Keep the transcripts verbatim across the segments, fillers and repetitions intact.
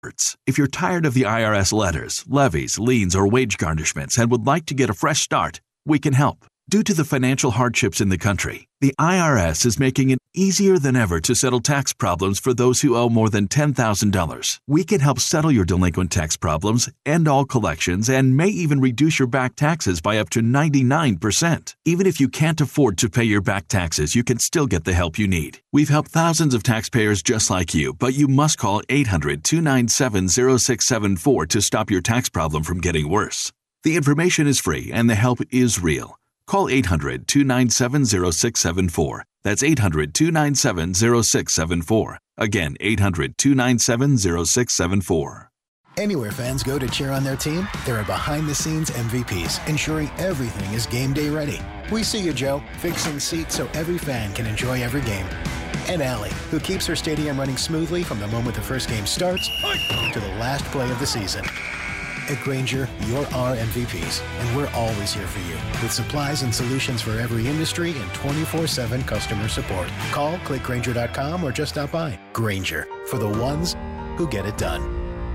If you're tired of the I R S letters, levies, liens, or wage garnishments and would like to get a fresh start, we can help. Due to the financial hardships in the country, the I R S is making it easier than ever to settle tax problems for those who owe more than ten thousand dollars. We can help settle your delinquent tax problems, end all collections, and may even reduce your back taxes by up to ninety-nine percent. Even if you can't afford to pay your back taxes, you can still get the help you need. We've helped thousands of taxpayers just like you, but you must call eight hundred, two nine seven, zero six seven four to stop your tax problem from getting worse. The information is free and the help is real. Call eight hundred, two nine seven, zero six seven four. That's eight hundred, two nine seven, zero six seven four. Again, eight hundred, two nine seven, zero six seven four. Anywhere fans go to cheer on their team, there are behind-the-scenes M V Ps, ensuring everything is game day ready. We see you, Joe, fixing seats so every fan can enjoy every game. And Allie, who keeps her stadium running smoothly from the moment the first game starts to the last play of the season. At Grainger, you're our M V Ps, and we're always here for you with supplies and solutions for every industry and twenty-four seven customer support. Call, click Grainger dot com, or just stop by. Grainger, for the ones who get it done.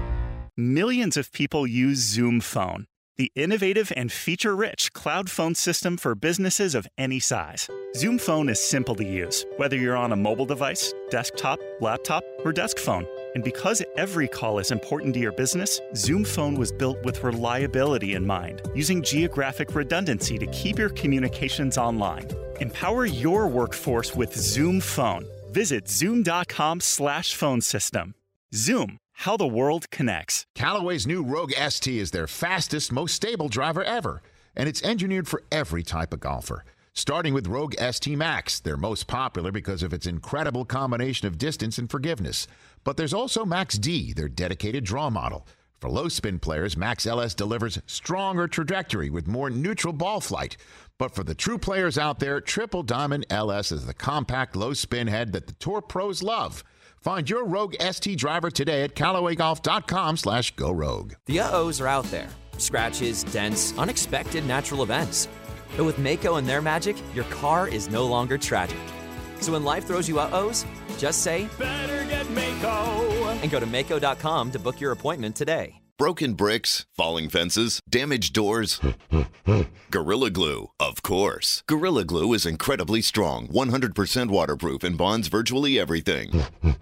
Millions of people use Zoom Phone, the innovative and feature-rich cloud phone system for businesses of any size. Zoom Phone is simple to use, whether you're on a mobile device, desktop, laptop, or desk phone. And because every call is important to your business, Zoom Phone was built with reliability in mind, using geographic redundancy to keep your communications online. Empower your workforce with Zoom Phone. Visit zoom.com slash phone system. Zoom, how the world connects. Callaway's new Rogue S T is their fastest, most stable driver ever, and it's engineered for every type of golfer. Starting with Rogue S T Max, they're most popular because of its incredible combination of distance and forgiveness. But there's also Max D, their dedicated draw model. For low spin players, Max L S delivers stronger trajectory with more neutral ball flight. But for the true players out there, Triple Diamond L S is the compact low spin head that the Tour pros love. Find your Rogue S T driver today at Callaway Golf dot com slash go rogue. The uh-ohs are out there. Scratches, dents, unexpected natural events. But with Maaco and their magic, your car is no longer tragic. So when life throws you uh-ohs, just say, better get Maaco. And go to Maaco dot com to book your appointment today. Broken bricks, falling fences, damaged doors. Gorilla Glue, of course. Gorilla Glue is incredibly strong, one hundred percent waterproof, and bonds virtually everything.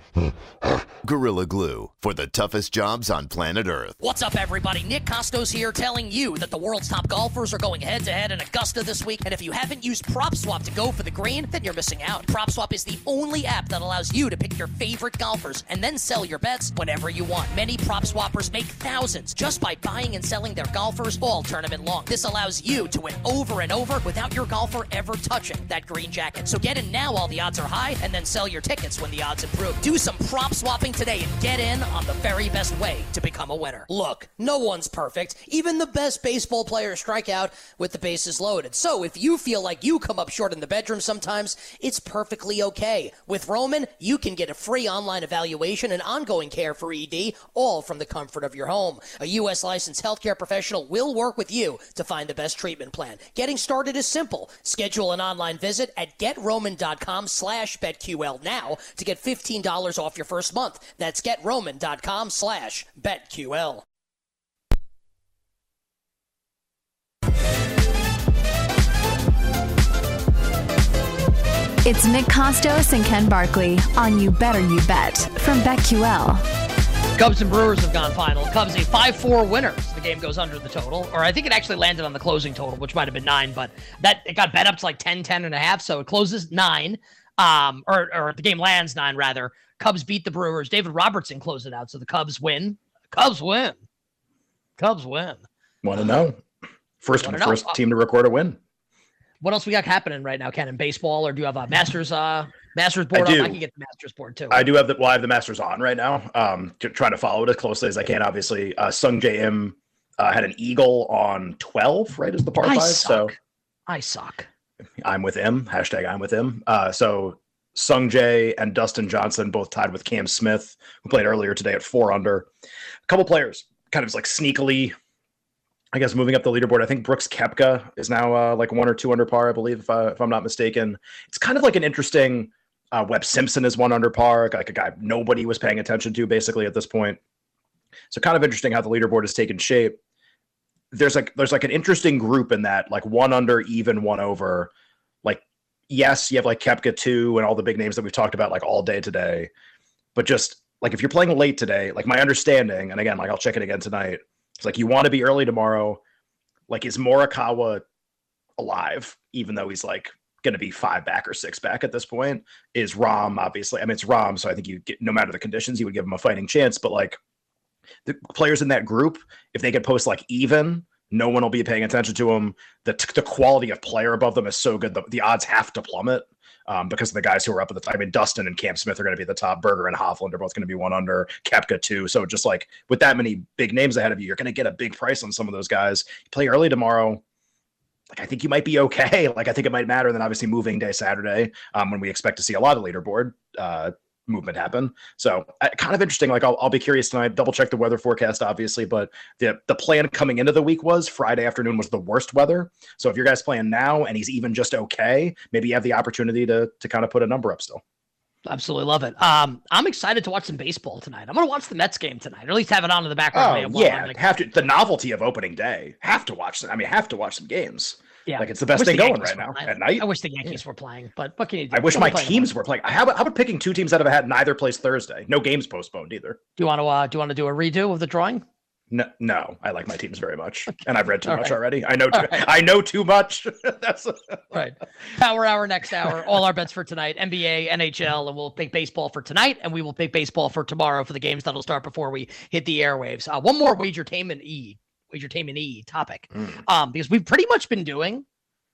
Gorilla Glue, for the toughest jobs on planet Earth. What's up, everybody? Nick Costos here, telling you that the world's top golfers are going head-to-head in Augusta this week, and if you haven't used PropSwap to go for the green, then you're missing out. PropSwap is the only app that allows you to pick your favorite golfers and then sell your bets whenever you want. Many PropSwappers make thousands just by buying and selling their golfers all tournament long. This allows you to win over and over without your golfer ever touching that green jacket. So get in now while the odds are high, and then sell your tickets when the odds improve. Do some prop swapping today and get in on the very best way to become a winner. Look, no one's perfect. Even the best baseball players strike out with the bases loaded. So if you feel like you come up short in the bedroom sometimes, it's perfectly okay. With Roman, you can get a free online evaluation and ongoing care for E D, all from the comfort of your home. A U S licensed healthcare professional will work with you to find the best treatment plan. Getting started is simple. Schedule an online visit at GetRoman.com slash BetQL now to get fifteen dollars off your first month. That's GetRoman.com slash BetQL. It's Nick Costos and Ken Barkley on You Better You Bet from BetQL. Cubs and Brewers have gone final. Cubs a five four winner. The game goes under the total. Or I think it actually landed on the closing total, which might have been nine, but that it got bet up to like ten, ten and a half, so it closes nine. Um, or, or the game lands nine, rather. Cubs beat the Brewers. David Robertson closed it out, so the Cubs win. Cubs win. Cubs win. Want to know. First, first team to record a win. What else we got happening right now, Ken, in baseball? Or do you have a Masters uh, Masters board I on? do. I can get the Masters board, too. I do have the, well, I have the Masters on right now. Um, to, trying to follow it as closely as I can, obviously. Uh, Sung J M uh, had an eagle on twelve, right, as the par I five. Suck. So I suck. I'm with him. Hashtag I'm with him. Uh, so Sung Jae and Dustin Johnson both tied with Cam Smith, who played earlier today at four under. A couple players kind of like sneakily, I guess, moving up the leaderboard. I think Brooks Koepka is now uh, like one or two under par, I believe, if, I, if I'm not mistaken. It's kind of like an interesting uh, Webb Simpson is one under par, like a guy nobody was paying attention to basically at this point. So kind of interesting how the leaderboard has taken shape. There's like there's like an interesting group in that, like one under, even, one over. Like, yes, you have like Koepka two and all the big names that we've talked about like all day today. But just like if you're playing late today, like my understanding, and again, like I'll check it again tonight, it's like you want to be early tomorrow. Like, is Morikawa alive, even though he's like going to be five back or six back at this point? Is Rahm, obviously, I mean, it's Rahm, so I think you get, no matter the conditions, you would give him a fighting chance. But like the players in that group, if they could post like even, no one will be paying attention to them. The, the quality of player above them is so good. The, the odds have to plummet um, because of the guys who are up at the time. I mean, Dustin and Cam Smith are going to be the top. Berger and Hovland are both going to be one under. Koepka two. So just like with that many big names ahead of you, you're going to get a big price on some of those guys. You play early tomorrow. Like, I think you might be okay. Like, I think it might matter. Then obviously moving day Saturday um, when we expect to see a lot of leaderboard uh, movement happen. So uh, kind of interesting. Like I'll, I'll be curious tonight, double check the weather forecast, obviously, but the, the plan coming into the week was Friday afternoon was the worst weather. So if your guy's playing now and he's even just okay, maybe you have the opportunity to, to kind of put a number up still. Absolutely love it. Um, I'm excited to watch some baseball tonight. I'm going to watch the Mets game tonight, or at least have it on in the background. Oh, yeah. Like, have to, the novelty of opening day, have to watch. I mean, have to watch some games. Yeah, like it's the best thing going right now playing. at night. I wish the Yankees yeah. were playing, but what can you do? I wish my teams playing. were playing. How about, how about picking two teams that have had neither plays Thursday? No games postponed either. Do you want to? Uh, do you want to do a redo of the drawing? No, no. I like my teams very much, and I've read too All much right. already. I know. Too, right. I know too much. That's right. Power hour next hour. All our bets for tonight: N B A, N H L, and we'll pick baseball for tonight, and we will pick baseball for tomorrow for the games that'll start before we hit the airwaves. Uh, one more wagertainment E, wagertainment E topic, mm. um, because we've pretty much been doing.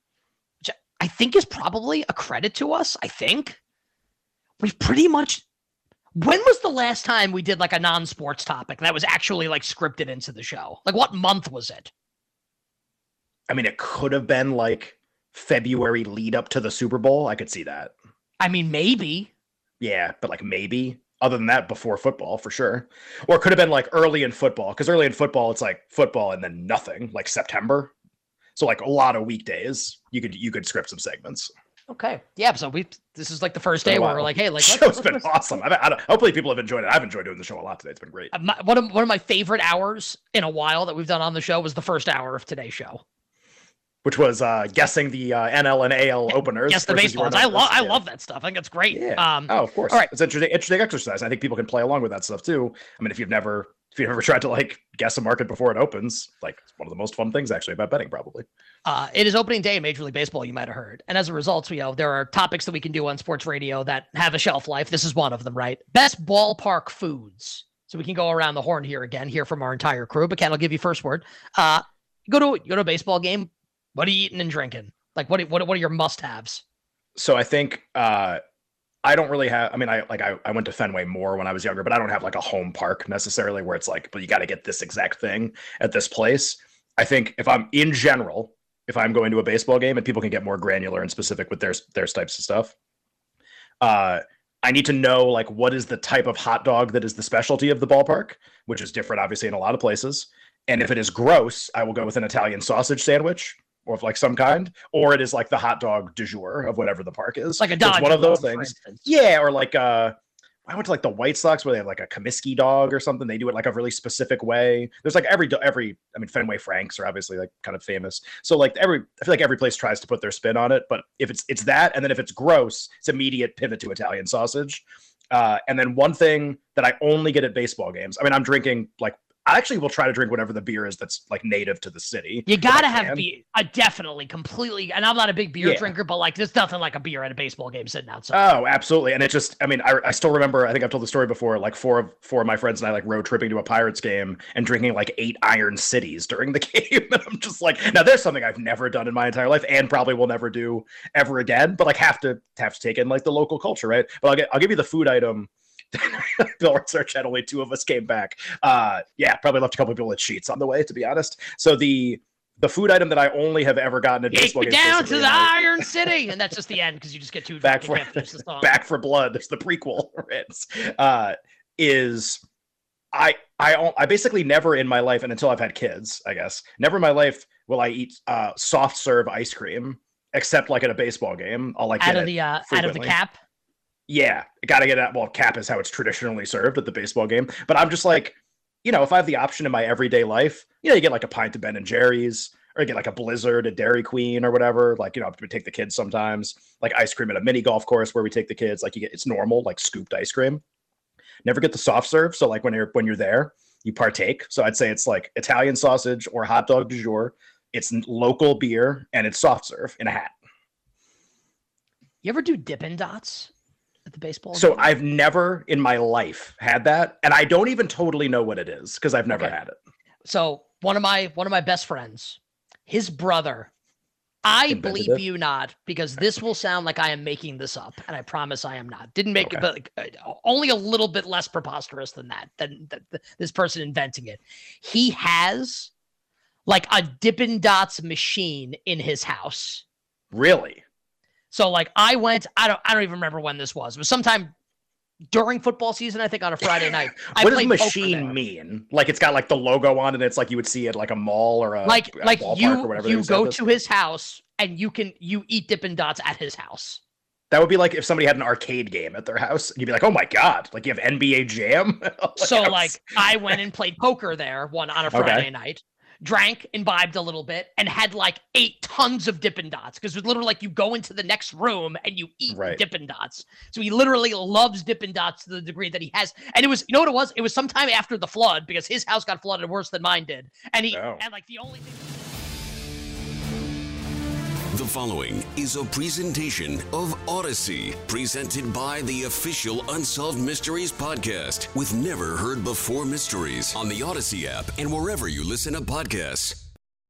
I think is probably a credit to us. I think we've pretty much. When was the last time we did like a non-sports topic that was actually like scripted into the show? Like what month was it? I mean, it could have been like February lead up to the Super Bowl. I could see that. I mean, maybe. Yeah, but like maybe. Other than that, before football, for sure. Or it could have been like early in football, because early in football, it's like football and then nothing, like September. So like a lot of weekdays, you could you could script some segments. Okay, yeah. So we this is like the first day where we're like, hey, like show's let's, been let's, awesome. I, I, hopefully people have enjoyed it. I've enjoyed doing the show a lot today. It's been great. My, one of one of my favorite hours in a while that we've done on the show was the first hour of today's show, which was uh, guessing the uh, N L and A L openers. Yes, the baseballs. I love I love that stuff. I think it's great. Yeah. Um, oh, of course. All right, it's interesting. Interesting exercise. I think people can play along with that stuff too. I mean, if you've never. If you've ever tried to like guess a market before it opens, like it's one of the most fun things actually about betting, probably. Uh, it is opening day in Major League Baseball, you might have heard. And as a result, you know, there are topics that we can do on sports radio that have a shelf life. This is one of them, right? Best ballpark foods. So we can go around the horn here again, hear from our entire crew. But Ken, I'll give you first word. Uh, go to you go to a baseball game. What are you eating and drinking? Like what what what are your must-haves? So I think uh I don't really have, I mean, I like, I, I went to Fenway more when I was younger, but I don't have like a home park necessarily where it's like, but you got to get this exact thing at this place. I think if I'm in general, if I'm going to a baseball game, and people can get more granular and specific with their, their types of stuff, uh, I need to know like, what is the type of hot dog that is the specialty of the ballpark, which is different, obviously, in a lot of places. And if it is gross, I will go with an Italian sausage sandwich. Or of like some kind, or it is like the hot dog du jour of whatever the park is. Like a dog. So one of those things. Yeah, or like uh I went to like the White Sox where they have like a Comiskey dog or something. They do it like a really specific way. There's like every every I mean Fenway Franks are obviously like kind of famous. So like every I feel like every place tries to put their spin on it, but if it's it's that, and then if it's gross, it's immediate pivot to Italian sausage. Uh, and then one thing that I only get at baseball games. I mean, I'm drinking like I actually will try to drink whatever the beer is that's like native to the city. You gotta have beer. I definitely, completely. And I'm not a big beer yeah. drinker, but like there's nothing like a beer at a baseball game sitting outside. Oh, absolutely. And it just, I mean, I, I still remember, I think I've told the story before, like four of four of my friends and I like road tripping to a Pirates game and drinking like eight Iron Cities during the game. And I'm just like, now there's something I've never done in my entire life and probably will never do ever again, but like have to have to take in like the local culture, right? But I'll get, I'll give you the food item. Bill research had only two of us came back. Uh, yeah, probably left a couple of people at sheets on the way, to be honest. So the the food item that I only have ever gotten at baseball games down to the Iron City, and that's just the end because you just get two back for back for blood. There's the prequel. uh, is I I I basically never in my life, and until I've had kids, I guess never in my life will I eat uh, soft serve ice cream except like at a baseball game. I'll like out get of the uh, out of the cap. Yeah, got to get it. Well, cap is how it's traditionally served at the baseball game. But I'm just like, you know, if I have the option in my everyday life, you know, you get like a pint of Ben and Jerry's, or you get like a Blizzard, a Dairy Queen or whatever. Like, you know, we take the kids sometimes, like ice cream at a mini golf course where we take the kids, like you get, it's normal, like scooped ice cream. Never get the soft serve. So like when you're, when you're there, you partake. So I'd say it's like Italian sausage or hot dog du jour. It's local beer and it's soft serve in a hat. You ever do Dippin' Dots at the baseball So game? I've never in my life had that. And I don't even totally know what it is because I've never okay. had it. So one of my, one of my best friends, his brother, I believe it. you not, because this will sound like I am making this up, and I promise I am not. Didn't make okay. it, but uh, only a little bit less preposterous than that, than, than, than this person inventing it. He has like a Dippin' Dots machine in his house. Really? So like I went, I don't, I don't even remember when this was. It was sometime during football season, I think on a Friday night. I what does machine mean? Like it's got like the logo on it. It's like you would see it like a mall or a like a like you or whatever you go to his house and you can you eat Dippin' Dots at his house. That would be like if somebody had an arcade game at their house. You'd be like, oh my god, like you have N B A Jam. like so like I went and played poker there one on a Friday okay. night. Drank, imbibed a little bit, and had like eight tons of Dippin' Dots because it's literally like you go into the next room and you eat right. Dippin' Dots. So he literally loves Dippin' Dots to the degree that he has. And it was, you know what it was? It was sometime after the flood because his house got flooded worse than mine did. And he, oh. and like the only thing. The following is a presentation of Odyssey, presented by the official Unsolved Mysteries podcast with never heard before mysteries on the Odyssey app and wherever you listen to podcasts.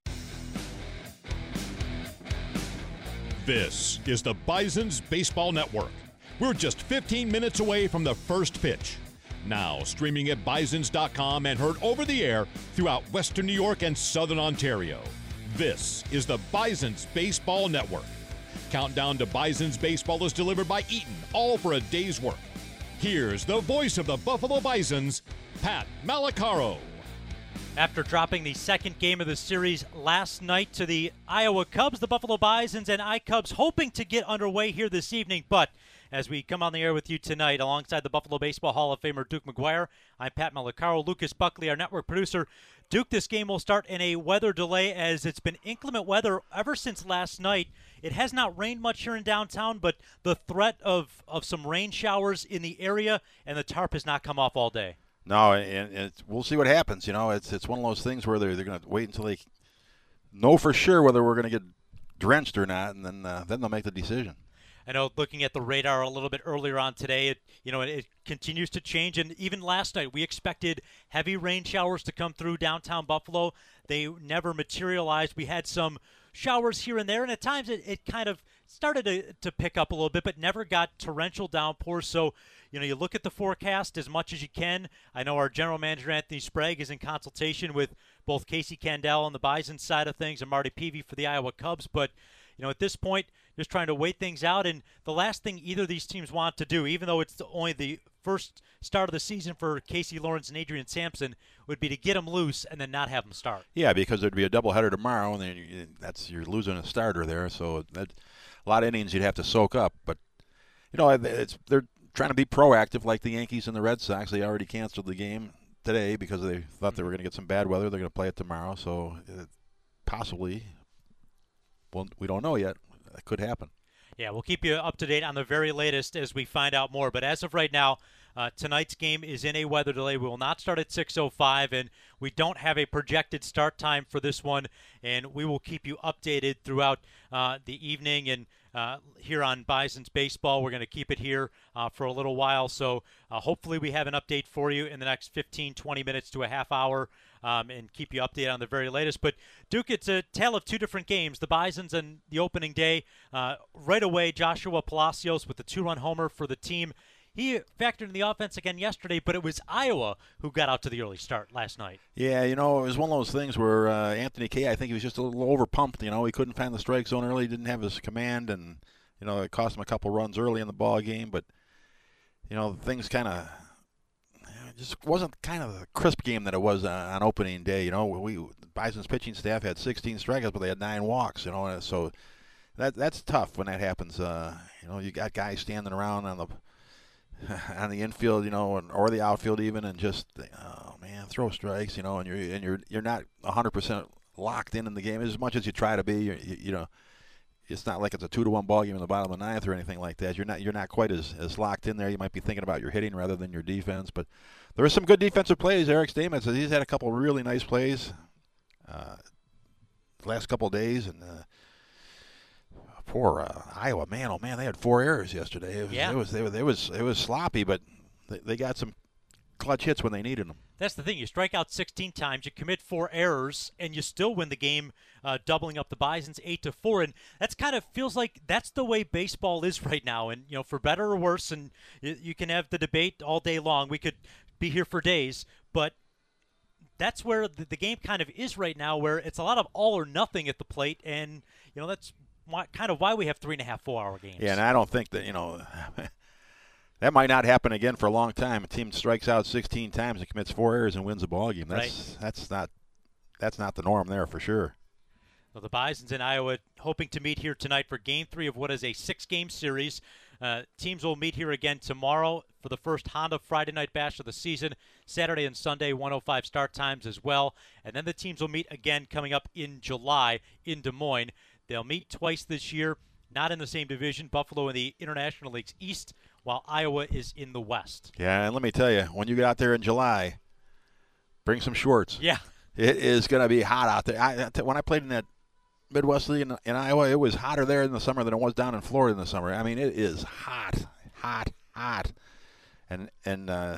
This is the Bison's Baseball Network. We're just fifteen minutes away from the first pitch. Now streaming at bisons dot com and heard over the air throughout Western New York and Southern Ontario. This is the Bison's Baseball Network. Countdown to Bison's Baseball is delivered by Eaton, all for a day's work. Here's the voice of the Buffalo Bisons, Pat Malacaro. After dropping the second game of the series last night to the Iowa Cubs, the Buffalo Bisons and iCubs hoping to get underway here this evening. But as we come on the air with you tonight, alongside the Buffalo Baseball Hall of Famer Duke McGuire, I'm Pat Malacaro, Lucas Buckley, our network producer. Duke, this game will start in a weather delay as it's been inclement weather ever since last night. It has not rained much here in downtown, but the threat of, of some rain showers in the area, and the tarp has not come off all day. No, and, and we'll see what happens. You know, it's it's one of those things where they're, they're going to wait until they know for sure whether we're going to get drenched or not, and then uh, then they'll make the decision. I know looking at the radar a little bit earlier on today, it you know it, it continues to change. And even last night, we expected heavy rain showers to come through downtown Buffalo. They never materialized. We had some showers here and there, and at times it, it kind of started to, to pick up a little bit, but never got torrential downpours. So, you know, you look at the forecast as much as you can. I know our general manager, Anthony Sprague, is in consultation with both Casey Candell on the Bison side of things and Marty Peavy for the Iowa Cubs. But, you know, at this point, just trying to wait things out. And the last thing either of these teams want to do, even though it's only the first start of the season for Casey Lawrence and Adrian Sampson, would be to get them loose and then not have them start. Yeah, because there'd be a doubleheader tomorrow, and then you, that's you're losing a starter there. So that, a lot of innings you'd have to soak up. But, you know, it's they're trying to be proactive like the Yankees and the Red Sox. They already canceled the game today because they thought they were going to get some bad weather. They're going to play it tomorrow. So uh, possibly, well, we don't know yet. That could happen. Yeah, we'll keep you up to date on the very latest as we find out more. But as of right now, uh, tonight's game is in a weather delay. We will not start at six oh five, and we don't have a projected start time for this one. And we will keep you updated throughout uh, the evening and uh, here on Bison's Baseball. We're going to keep it here uh, for a little while. So uh, hopefully we have an update for you in the next fifteen, twenty minutes to a half hour. Um, and keep you updated on the very latest. But, Duke, it's a tale of two different games. The Bisons and the opening day. Uh, right away, Joshua Palacios with the two-run homer for the team. He factored in the offense again yesterday, but it was Iowa who got out to the early start last night. Yeah, you know, it was one of those things where uh, Anthony Kay, I think he was just a little overpumped. You know, he couldn't find the strike zone early, didn't have his command, and, you know, it cost him a couple runs early in the ball game. But, you know, things kind of – it just wasn't kind of the crisp game that it was uh, on opening day. You know, we Bison's pitching staff had sixteen strikeouts, but they had nine walks. You know, so that that's tough when that happens. Uh, you know, you got guys standing around on the on the infield, you know, or the outfield even, and just oh man, man, throw strikes, you know, and you're and you're you're not one hundred percent locked in in the game as much as you try to be. You, you know, it's not like it's a two to one ball game in the bottom of the ninth or anything like that. You're not you're not quite as, as locked in there. You might be thinking about your hitting rather than your defense. But there are some good defensive plays. Eric Stamets, he's had a couple really nice plays uh, the last couple of days, and uh, poor uh, Iowa, man, oh man, they had four errors yesterday. It was, yeah. it was it was it was it was sloppy, but they, they got some clutch hits when they needed them. That's the thing. You strike out sixteen times, you commit four errors, and you still win the game, uh, doubling up the Bisons eight to four. And that's kind of feels like that's the way baseball is right now. And you know, for better or worse, and you, you can have the debate all day long. We could be here for days, but that's where the, the game kind of is right now, where it's a lot of all or nothing at the plate, and you know that's why, kind of why we have three and a half, four-hour games. Yeah, and I don't think that you know. That might not happen again for a long time. A team strikes out sixteen times and commits four errors and wins a ball game. That's right. that's not that's not the norm there for sure. Well, the Bisons in Iowa hoping to meet here tonight for Game Three of what is a six-game series. Uh, teams will meet here again tomorrow for the first Honda Friday Night Bash of the season. Saturday and Sunday, one oh five start times as well. And then the teams will meet again coming up in July in Des Moines. They'll meet twice this year, not in the same division. Buffalo in the International League's East, while Iowa is in the West. Yeah, and let me tell you, when you get out there in July, bring some shorts. Yeah. It is going to be hot out there. I, when I played in that Midwest League in, in Iowa, it was hotter there in the summer than it was down in Florida in the summer. I mean, it is hot, hot, hot. And, and uh,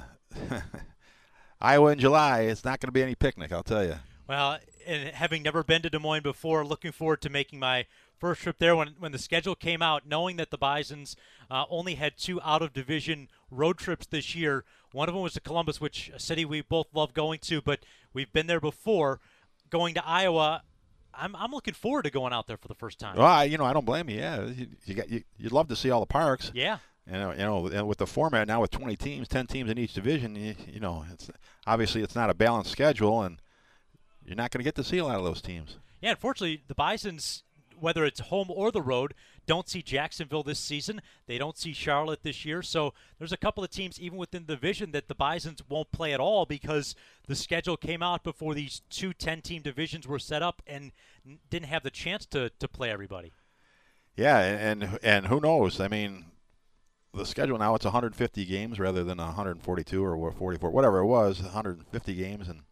Iowa in July, it's not going to be any picnic, I'll tell you. Well, and having never been to Des Moines before, looking forward to making my first trip there. When when the schedule came out, knowing that the Bisons uh, only had two out-of-division road trips this year. One of them was to Columbus, which a city we both love going to, but we've been there before. Going to Iowa, I'm I'm looking forward to going out there for the first time. Well, I, you know, I don't blame you. Yeah, you, you got you, you'd love to see all the parks. Yeah. You know, you know, and with the format now with twenty teams, ten teams in each division, you, you know, it's obviously it's not a balanced schedule, and you're not going to get to see a lot of those teams. Yeah, unfortunately, the Bisons, whether it's home or the road, don't see Jacksonville this season. They don't see Charlotte this year. So there's a couple of teams even within the division that the Bisons won't play at all because the schedule came out before these two ten-team divisions were set up and didn't have the chance to, to play everybody. Yeah, and and who knows? I mean, the schedule now, it's one hundred fifty games rather than one hundred forty-two or forty-four, whatever it was, one hundred fifty games and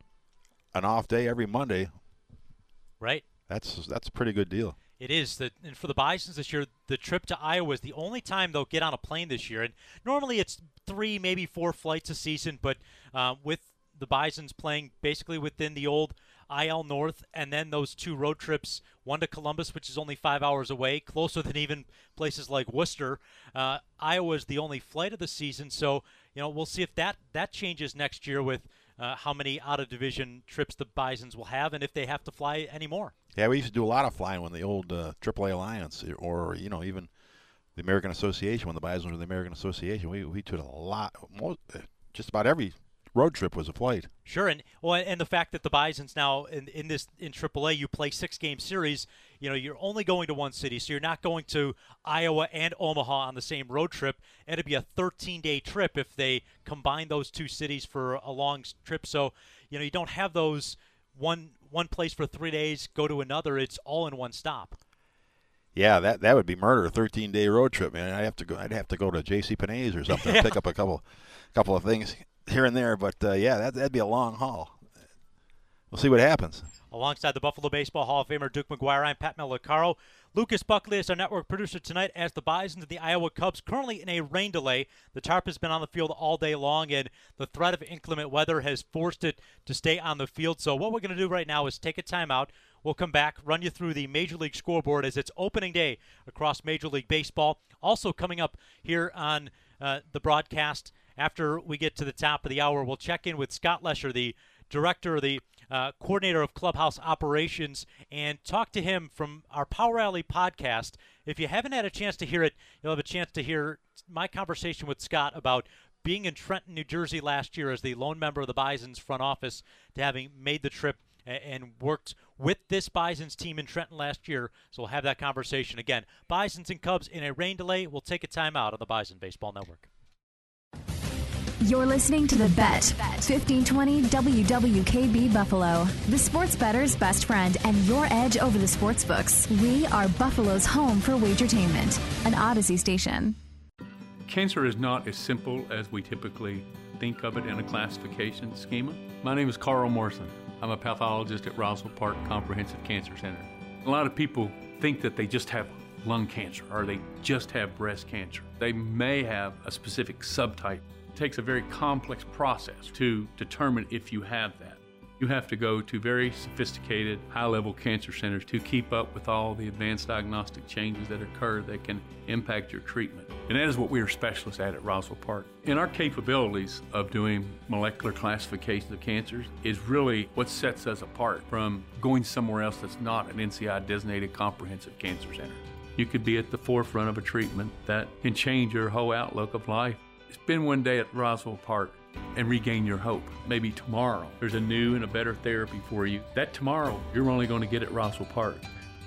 an off day every Monday. Right. That's that's a pretty good deal. It is. The, and for the Bisons this year, the trip to Iowa is the only time they'll get on a plane this year. And normally it's three, maybe four flights a season, but uh, with the Bisons playing basically within the old I L North, and then those two road trips, one to Columbus, which is only five hours away, closer than even places like Worcester. Uh, Iowa is the only flight of the season, so you know we'll see if that, that changes next year with Uh, how many out-of-division trips the Bisons will have and if they have to fly anymore. Yeah, we used to do a lot of flying when the old uh, triple A Alliance or, you know, even the American Association, when the Bisons were the American Association, we we took a lot, most, just about every road trip was a flight. Sure, and well, and the fact that the Bisons now in in this in triple A, you play six-game series, you know, you're only going to one city, so you're not going to Iowa and Omaha on the same road trip. It'd be a thirteen-day trip if they combine those two cities for a long trip. So, you know, you don't have those one one place for three days, go to another. It's all in one stop. Yeah, that that would be murder. A thirteen-day road trip, man. I'd have to go. I'd have to go to J C Penney's or something yeah. and pick up a couple, couple of things here and there. But uh, yeah, that that'd be a long haul. We'll see what happens. Alongside the Buffalo Baseball Hall of Famer Duke McGuire, I'm Pat Malacaro. Lucas Buckley is our network producer tonight as the Bisons and the Iowa Cubs currently in a rain delay. The tarp has been on the field all day long, and the threat of inclement weather has forced it to stay on the field. So what we're going to do right now is take a timeout. We'll come back, run you through the Major League scoreboard as it's opening day across Major League Baseball. Also coming up here on uh, the broadcast after we get to the top of the hour, we'll check in with Scott Lesher, the director, the uh, coordinator of clubhouse operations, and talk to him from our Power Alley podcast. If you haven't had a chance to hear it, you'll have a chance to hear my conversation with Scott about being in Trenton, New Jersey last year as the lone member of the Bisons front office to having made the trip and worked with this Bisons team in Trenton last year. So we'll have that conversation again. Bisons and Cubs in a rain delay. We'll take a timeout on the Bison Baseball Network. You're listening to The Bet, fifteen twenty W W K B Buffalo, the sports bettor's best friend and your edge over the sports books. We are Buffalo's home for wagertainment, an Odyssey station. Cancer is not as simple as we typically think of it in a classification schema. My name is Carl Morrison. I'm a pathologist at Roswell Park Comprehensive Cancer Center. A lot of people think that they just have lung cancer or they just have breast cancer. They may have a specific subtype. It takes a very complex process to determine if you have that. You have to go to very sophisticated, high-level cancer centers to keep up with all the advanced diagnostic changes that occur that can impact your treatment. And that is what we are specialists at at Roswell Park. And our capabilities of doing molecular classification of cancers is really what sets us apart from going somewhere else that's not an N C I-designated comprehensive cancer center. You could be at the forefront of a treatment that can change your whole outlook of life. Spend one day at Roswell Park and regain your hope. Maybe tomorrow there's a new and a better therapy for you. That tomorrow you're only going to get at Roswell Park.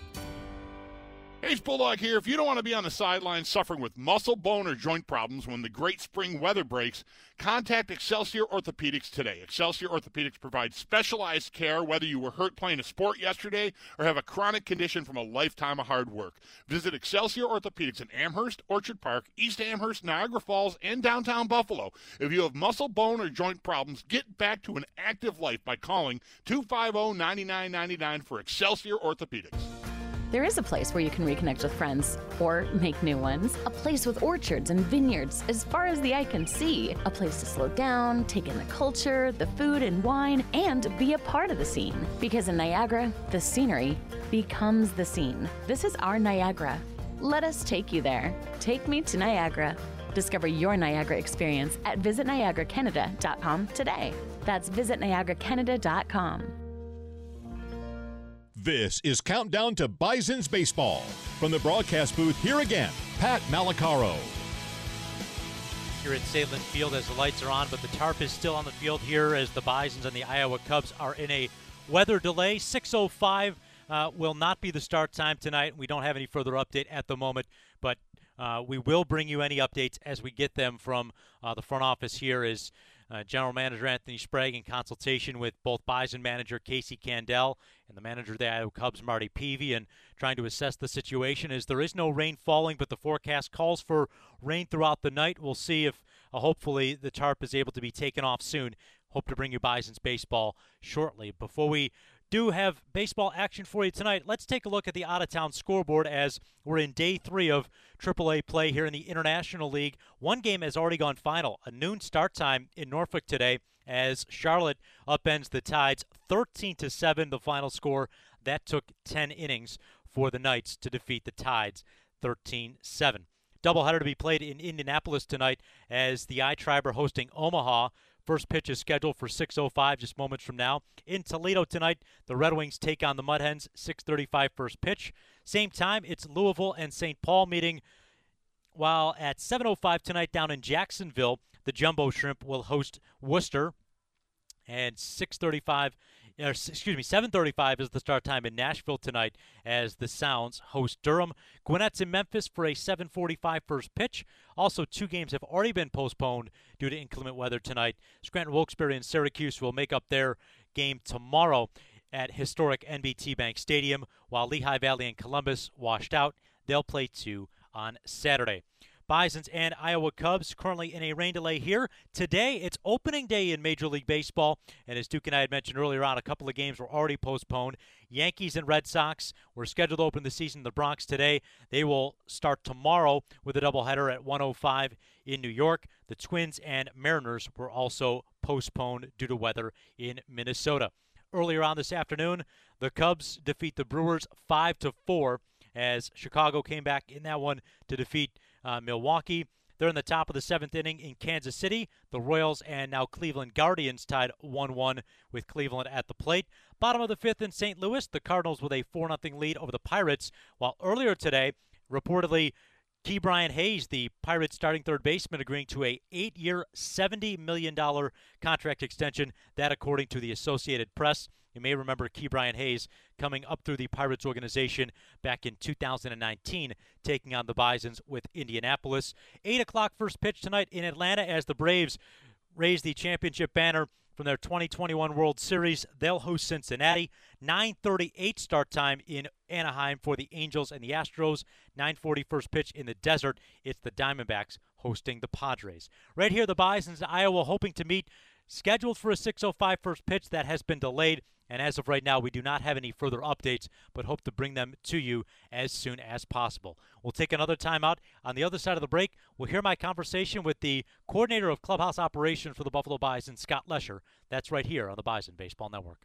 Ace Bulldog here. If you don't want to be on the sidelines suffering with muscle, bone, or joint problems when the great spring weather breaks, contact Excelsior Orthopedics today. Excelsior Orthopedics provides specialized care whether you were hurt playing a sport yesterday or have a chronic condition from a lifetime of hard work. Visit Excelsior Orthopedics in Amherst, Orchard Park, East Amherst, Niagara Falls, and downtown Buffalo. If you have muscle, bone, or joint problems, get back to an active life by calling two five zero, nine nine nine nine for Excelsior Orthopedics. There is a place where you can reconnect with friends or make new ones. A place with orchards and vineyards as far as the eye can see. A place to slow down, take in the culture, the food and wine, and be a part of the scene. Because in Niagara, the scenery becomes the scene. This is our Niagara. Let us take you there. Take me to Niagara. Discover your Niagara experience at visit niagara canada dot com today. That's visit niagara canada dot com. This is Countdown to Bison's Baseball. From the broadcast booth, here again, Pat Malacaro. Here at Salem Field as the lights are on, but the tarp is still on the field here as the Bisons and the Iowa Cubs are in a weather delay. six oh five uh, will not be the start time tonight. We don't have any further update at the moment, but uh, we will bring you any updates as we get them from uh, the front office here as Uh, General Manager Anthony Sprague in consultation with both Bison manager Casey Candell and the manager of the Iowa Cubs, Marty Peavy, and trying to assess the situation as there is no rain falling, but the forecast calls for rain throughout the night. We'll see if uh, hopefully the tarp is able to be taken off soon. Hope to bring you Bison's baseball shortly. Before we do have baseball action for you tonight, let's take a look at the out-of-town scoreboard as we're in day three of triple A play here in the International League. One game has already gone final, a noon start time in Norfolk today as Charlotte upends the Tides thirteen to seven, the final score. That took ten innings for the Knights to defeat the Tides thirteen seven. Doubleheader to be played in Indianapolis tonight as the I-Tribe are hosting Omaha. First pitch is scheduled for six oh five, just moments from now. In Toledo tonight, the Red Wings take on the Mud Hens, six thirty-five first pitch. Same time, it's Louisville and Saint Paul meeting, while at seven oh five tonight down in Jacksonville, the Jumbo Shrimp will host Worcester. And six thirty-five, or excuse me, seven thirty-five is the start time in Nashville tonight as the Sounds host Durham. Gwinnett's in Memphis for a seven forty-five first pitch. Also, two games have already been postponed due to inclement weather tonight. Scranton Wilkes-Barre and Syracuse will make up their game tomorrow at historic N B T Bank Stadium, while Lehigh Valley and Columbus washed out. They'll play two on Saturday. Bisons and Iowa Cubs currently in a rain delay here. Today, it's opening day in Major League Baseball, and as Duke and I had mentioned earlier on, a couple of games were already postponed. Yankees and Red Sox were scheduled to open the season in the Bronx today. They will start tomorrow with a doubleheader at one oh five in New York. The Twins and Mariners were also postponed due to weather in Minnesota. Earlier on this afternoon, the Cubs defeat the Brewers five to four as Chicago came back in that one to defeat Uh, Milwaukee. They're in the top of the seventh inning in Kansas City. The Royals and now Cleveland Guardians tied one one with Cleveland at the plate. Bottom of the fifth in Saint Louis, the Cardinals with a four nothing lead over the Pirates, while earlier today, reportedly, Key Brian Hayes, the Pirates starting third baseman, agreeing to a eight-year, seventy million dollars contract extension. That according to the Associated Press. You may remember Key Brian Hayes coming up through the Pirates organization back in two thousand nineteen, taking on the Bisons with Indianapolis. eight o'clock first pitch tonight in Atlanta as the Braves raise the championship banner from their twenty twenty-one World Series. They'll host Cincinnati. nine thirty-eight start time in Anaheim for the Angels and the Astros. nine forty first pitch in the desert. It's the Diamondbacks hosting the Padres. Right here, the Bisons, Iowa, hoping to meet, scheduled for a six oh five first pitch that has been delayed. And as of right now, we do not have any further updates, but hope to bring them to you as soon as possible. We'll take another timeout. On the other side of the break, we'll hear my conversation with the coordinator of clubhouse operations for the Buffalo Bison, Scott Lesher. That's right here on the Bison Baseball Network.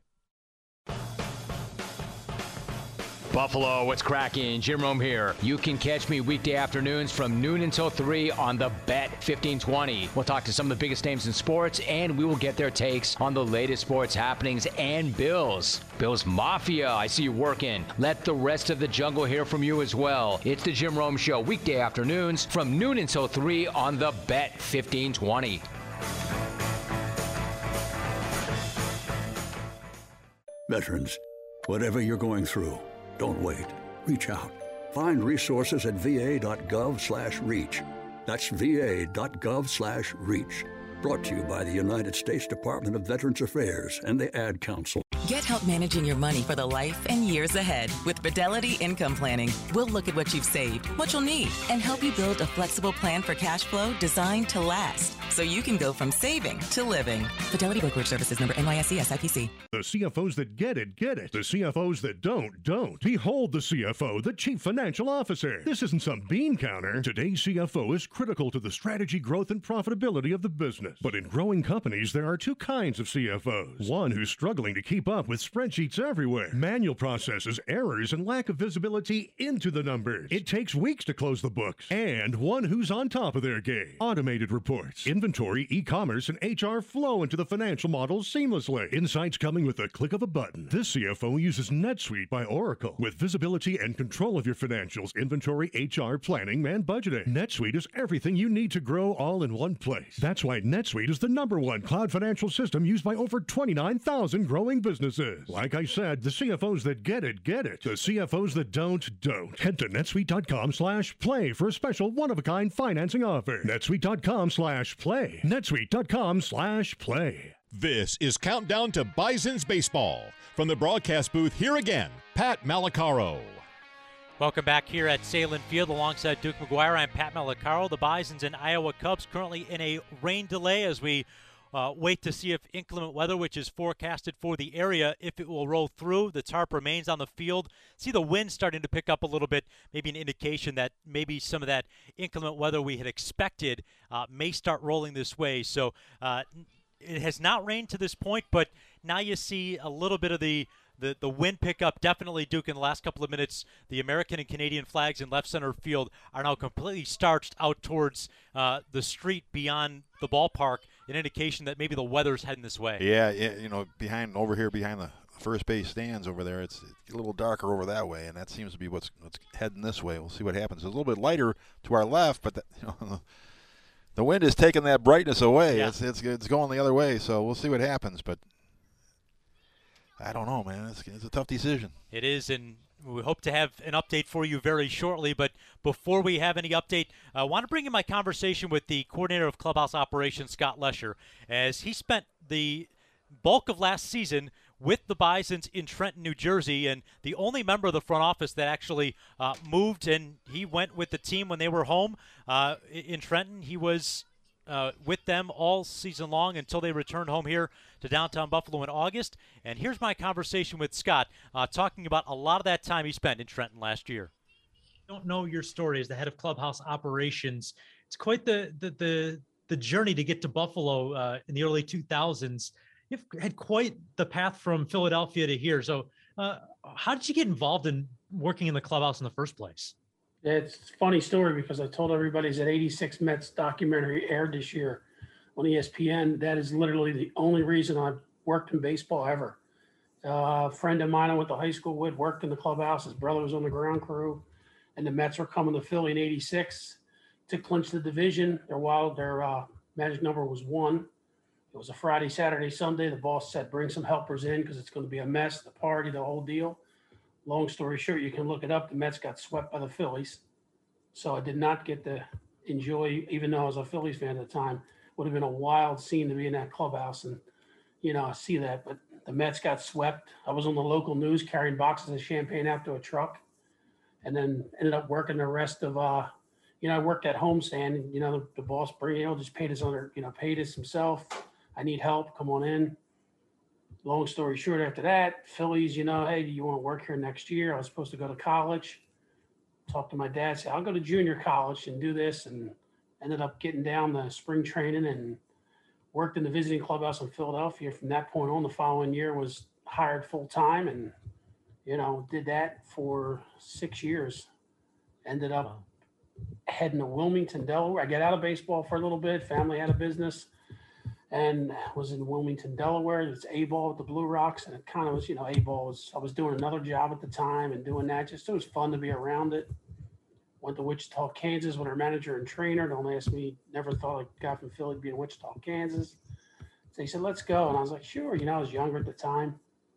Buffalo, what's cracking? Jim Rome here. You can catch me weekday afternoons from noon until three on the Bet fifteen twenty. We'll talk to some of the biggest names in sports, and we will get their takes on the latest sports happenings and Bills. Bills Mafia, I see you working. Let the rest of the jungle hear from you as well. It's the Jim Rome Show, weekday afternoons from noon until three on the Bet fifteen twenty. Veterans, whatever you're going through, don't wait. Reach out. Find resources at va.gov slash reach. That's va.gov slash reach. Brought to you by the United States Department of Veterans Affairs and the Ad Council. Get help managing your money for the life and years ahead with Fidelity Income Planning. We'll look at what you've saved, what you'll need, and help you build a flexible plan for cash flow designed to last, so you can go from saving to living. Fidelity Brokerage Services, number N Y S E S I P C. The C F Os that get it, get it. The C F Os that don't, don't. Behold the C F O, the Chief Financial Officer. This isn't some bean counter. Today's C F O is critical to the strategy, growth, and profitability of the business. But in growing companies, there are two kinds of C F Os. One who's struggling to keep up with spreadsheets everywhere, manual processes, errors, and lack of visibility into the numbers. It takes weeks to close the books. And one who's on top of their game. Automated reports, inventory, e-commerce, and H R flow into the financial models seamlessly. Insights coming with the click of a button. This C F O uses NetSuite by Oracle with visibility and control of your financials, inventory, H R, planning, and budgeting. NetSuite is everything you need to grow all in one place. That's why NetSuite is the number one cloud financial system used by over twenty-nine thousand growing businesses. Like I said, the C F Os that get it, get it. The C F Os that don't, don't. Head to netsuite.com slash play for a special one-of-a-kind financing offer. netsuite.com slash play. netsuite.com slash play. This is Countdown to Bison's Baseball. From the broadcast booth, here again, Pat Malacaro. Welcome back here at Salem Field alongside Duke McGuire. I'm Pat Malacaro. The Bisons and Iowa Cubs currently in a rain delay as we uh, wait to see if inclement weather, which is forecasted for the area, if it will roll through. The tarp remains on the field. See the wind starting to pick up a little bit, maybe an indication that maybe some of that inclement weather we had expected uh, may start rolling this way. So uh, it has not rained to this point, but now you see a little bit of the The, the wind pickup. Definitely, Duke, in the last couple of minutes, the American and Canadian flags in left center field are now completely starched out towards uh, the street beyond the ballpark, an indication that maybe the weather's heading this way. Yeah, yeah, you know, behind over here behind the first base stands over there, it's, it's a little darker over that way, and that seems to be what's, what's heading this way. We'll see what happens. It's a little bit lighter to our left, but the, you know, the wind is taking that brightness away. Yeah. It's, it's it's going the other way, so we'll see what happens, but I don't know, man. It's, it's a tough decision. It is, and we hope to have an update for you very shortly. But before we have any update, I want to bring in my conversation with the coordinator of clubhouse operations, Scott Lesher, as he spent the bulk of last season with the Bisons in Trenton, New Jersey, and the only member of the front office that actually uh, moved, and he went with the team when they were home uh, in Trenton. He was Uh, with them all season long until they returned home here to downtown Buffalo in August. And here's my conversation with Scott, uh, talking about a lot of that time he spent in Trenton last year. Don't know your story as the head of clubhouse operations. It's quite the the the, the journey to get to Buffalo uh, in the early two thousands. You've had quite the path from Philadelphia to here. So uh, how did you get involved in working in the clubhouse in the first place? It's a funny story because I told everybody that eighty-six Mets documentary aired this year on E S P N. That is literally the only reason I've worked in baseball ever. Uh, a friend of mine I went to high school with worked in the clubhouse. His brother was on the ground crew, and the Mets were coming to Philly in eighty-six to clinch the division. Their wild, their uh, magic number was one. It was a Friday, Saturday, Sunday. The boss said, bring some helpers in because it's going to be a mess, the party, the whole deal. Long story short, you can look it up. The Mets got swept by the Phillies. So I did not get to enjoy, even though I was a Phillies fan at the time, would have been a wild scene to be in that clubhouse and, you know, see that. But the Mets got swept. I was on the local news carrying boxes of champagne out to a truck, and then ended up working the rest of, uh, you know, I worked at homestand, and, you know, the, the boss, you know, just paid us under, you know, paid us himself. I need help. Come on in. Long story short, after that, Phillies, you know, hey, do you want to work here next year? I was supposed to go to college. Talked to my dad, said, I'll go to junior college and do this, and ended up getting down the spring training and worked in the visiting clubhouse in Philadelphia. From that point on, the following year was hired full time, and, you know, did that for six years. Ended up wow. heading to Wilmington, Delaware. I got out of baseball for a little bit. Family had a business, and was in Wilmington, Delaware. It's A-ball with the Blue Rocks, and it kind of was, you know, A-ball was, I was doing another job at the time and doing that. Just, it was fun to be around it. Went to Wichita, Kansas with our manager and trainer. Don't ask me, never thought a guy from Philly would be in Wichita, Kansas. So he said, let's go. And I was like, sure. You know, I was younger at the time.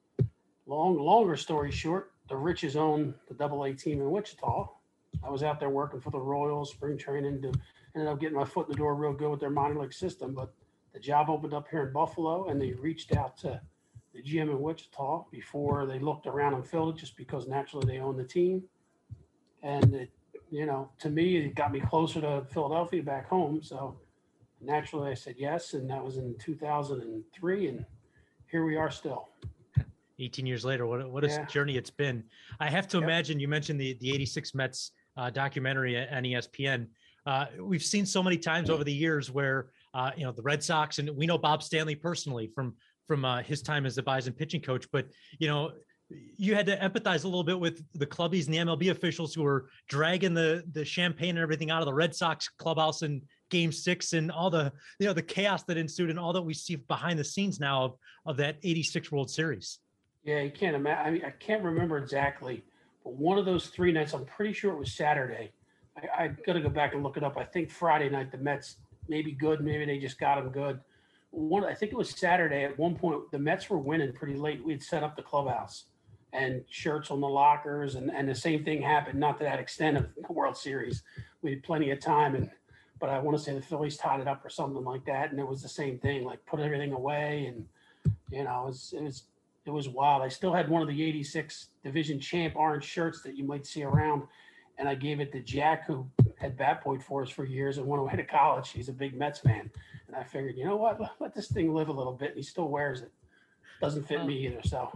Long, longer story short, the Riches owned the double A team in Wichita. I was out there working for the Royals, spring training, to, ended up getting my foot in the door real good with their minor league system. But the job opened up here in Buffalo, and they reached out to the G M in Wichita before they looked around and filled it, just because naturally they own the team. And it, you know, to me, it got me closer to Philadelphia back home. So naturally I said yes. And that was in two thousand three. And here we are still. eighteen years later, what, what a Yeah. journey it's been. I have to Yep. imagine, you mentioned the, the eighty-six Mets uh, documentary on E S P N. Uh, we've seen so many times over the years where, uh, you know, the Red Sox, and we know Bob Stanley personally from, from uh, his time as the Bison pitching coach, but, you know, you had to empathize a little bit with the clubbies and the M L B officials who were dragging the, the champagne and everything out of the Red Sox clubhouse in game six, and all the, you know, the chaos that ensued and all that we see behind the scenes now of, of that eighty-six World Series. Yeah, you can't imagine. I mean, I can't remember exactly, but one of those three nights, I'm pretty sure it was Saturday. I, I got to go back and look it up. I think Friday night, the Mets maybe good, maybe they just got them good. One, I think it was Saturday. At one point, the Mets were winning pretty late. We had set up the clubhouse and shirts on the lockers, and, and the same thing happened, not to that extent of the World Series. We had plenty of time, and but I want to say the Phillies tied it up or something like that, and it was the same thing, like put everything away, and you know, it was it was it was wild. I still had one of the eighty-six division champ orange shirts that you might see around, and I gave it to Jack, who had bat boyed for us for years and went away to college. He's a big Mets fan, and I figured, you know what, let, let this thing live a little bit. And he still wears it. Doesn't fit me either, so.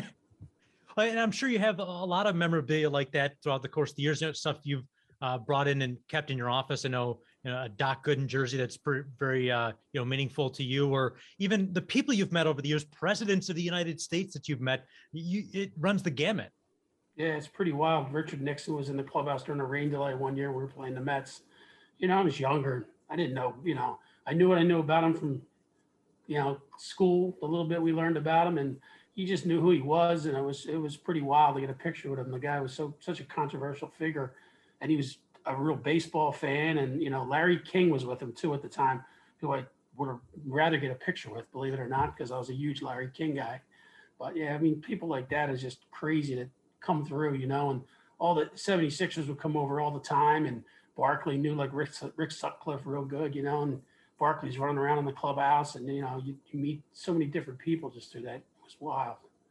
And I'm sure you have a lot of memorabilia like that throughout the course of the years, you know, stuff you've uh, brought in and kept in your office. I know, you know, a Doc Gooden jersey that's pretty, very, uh, you know, meaningful to you, or even the people you've met over the years, presidents of the United States that you've met. You, it runs the gamut. Yeah, it's pretty wild. Richard Nixon was in the clubhouse during a rain delay one year. We were playing the Mets. You know, I was younger. I didn't know, you know, I knew what I knew about him from, you know, school, the little bit we learned about him, and he just knew who he was, and it was it was pretty wild to get a picture with him. The guy was so such a controversial figure, and he was a real baseball fan. And you know, Larry King was with him too at the time, who I would have rather get a picture with, believe it or not, because I was a huge Larry King guy. But yeah, I mean, people like that is just crazy to come through, you know. And all the seventy-sixers would come over all the time, and Barkley knew like Rick Rick Sutcliffe real good, you know. And Barkley's running around in the clubhouse, and you know, you, you meet so many different people just through that. It was wild.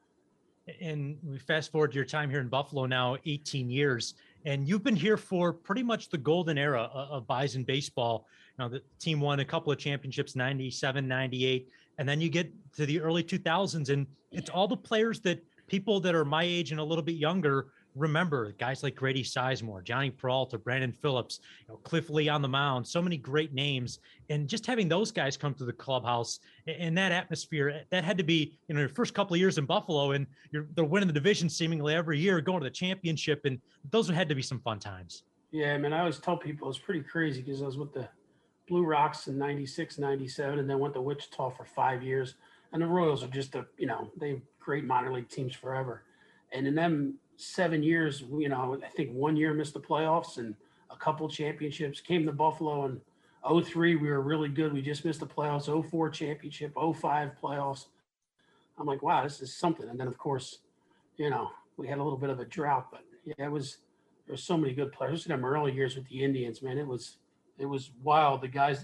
And we fast forward to your time here in Buffalo now, eighteen years, and you've been here for pretty much the golden era of, of Bison baseball. Now, the team won a couple of championships, ninety-seven, ninety-eight, and then you get to the early two thousands, and it's all the players that people that are my age and a little bit younger remember, guys like Grady Sizemore, Johnny Peralta, Brandon Phillips, you know, Cliff Lee on the mound, so many great names. And just having those guys come to the clubhouse in that atmosphere, that had to be, you know, your first couple of years in Buffalo, and you're they're winning the division seemingly every year, going to the championship, and those had to be some fun times. Yeah, I mean, I always tell people it's pretty crazy because I was with the Blue Rocks in ninety-six, ninety-seven, and then went to Wichita for five years. And the Royals are just a, you know, they great minor league teams forever. And in them seven years, you know, I think one year missed the playoffs and a couple championships. Came to Buffalo in oh three, we were really good. We just missed the playoffs. oh four championship, oh five playoffs. I'm like, wow, this is something. And then, of course, you know, we had a little bit of a drought, but yeah, it was, there were so many good players. In them early years with the Indians, man, it was, it was wild. The guys that were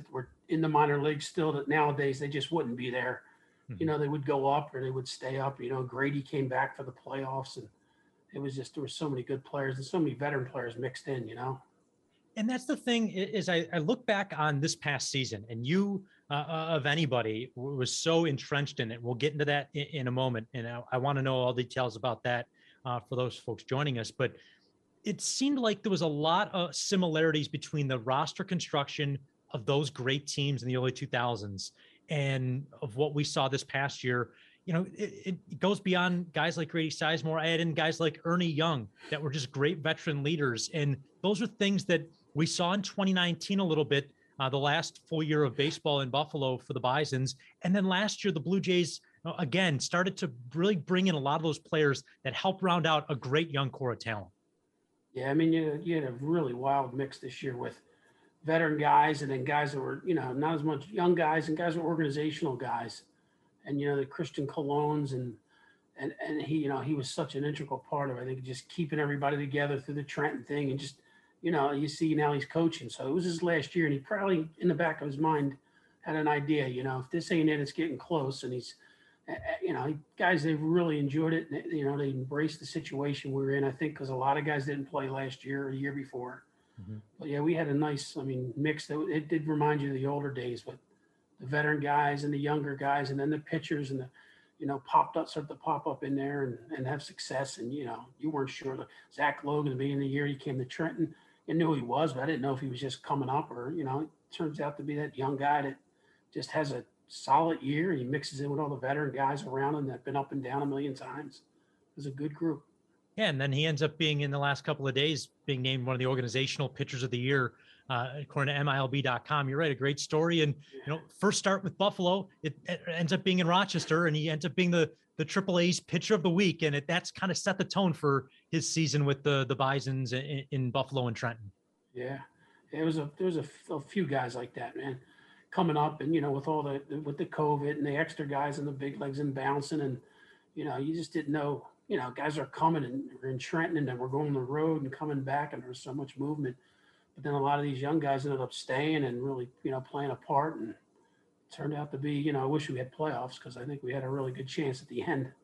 in the minor leagues still that nowadays they just wouldn't be there. Mm-hmm. You know, they would go up or they would stay up. You know, Grady came back for the playoffs, and it was just, there were so many good players and so many veteran players mixed in, you know. And that's the thing is I, I look back on this past season, and you uh, of anybody was so entrenched in it. We'll get into that in, in a moment. And I, I want to know all details about that uh, for those folks joining us. But it seemed like there was a lot of similarities between the roster construction of those great teams in the early two thousands and of what we saw this past year. You know, it, it goes beyond guys like Grady Sizemore. I add in guys like Ernie Young that were just great veteran leaders. And those are things that we saw in twenty nineteen a little bit, uh, the last full year of baseball in Buffalo for the Bisons. And then last year, the Blue Jays, uh, again, started to really bring in a lot of those players that help round out a great young core of talent. Yeah, I mean, you, you had a really wild mix this year with veteran guys and then guys that were, you know, not as much young guys and guys were organizational guys. And, you know, the Christian Colognes and, and, and he, you know, he was such an integral part of, I think, just keeping everybody together through the Trenton thing. And just, you know, you see now he's coaching. So it was his last year, and he probably in the back of his mind had an idea, you know, if this ain't it, it's getting close. And he's, you know, guys, they've really enjoyed it. And, you know, they embraced the situation we were in, I think, because a lot of guys didn't play last year or the year before. Mm-hmm. But yeah, we had a nice, I mean, mix that it did remind you of the older days, but the veteran guys and the younger guys, and then the pitchers and the, you know, popped up, started to pop up in there and, and have success. And, you know, you weren't sure. Zach Logan, at the beginning of the year, he came to Trenton. You knew who he was, but I didn't know if he was just coming up or, you know, it turns out to be that young guy that just has a solid year. He mixes in with all the veteran guys around him that have been up and down a million times. It was a good group. Yeah, and then he ends up being in the last couple of days being named one of the organizational pitchers of the year, uh, according to M I L B dot com. You're right, a great story. And you know, first start with Buffalo, it, it ends up being in Rochester, and he ends up being the the Triple A's pitcher of the week, and it that's kind of set the tone for his season with the the Bisons in, in Buffalo and Trenton. Yeah, it was a there was a, a few guys like that, man, coming up, and you know, with all the with the COVID and the extra guys and the big legs and bouncing, and you know, you just didn't know. You know, guys are coming and we're in Trenton and then we're going on the road and coming back, and there was so much movement. But then a lot of these young guys ended up staying and really, you know, playing a part, and it turned out to be, you know, I wish we had playoffs because I think we had a really good chance at the end.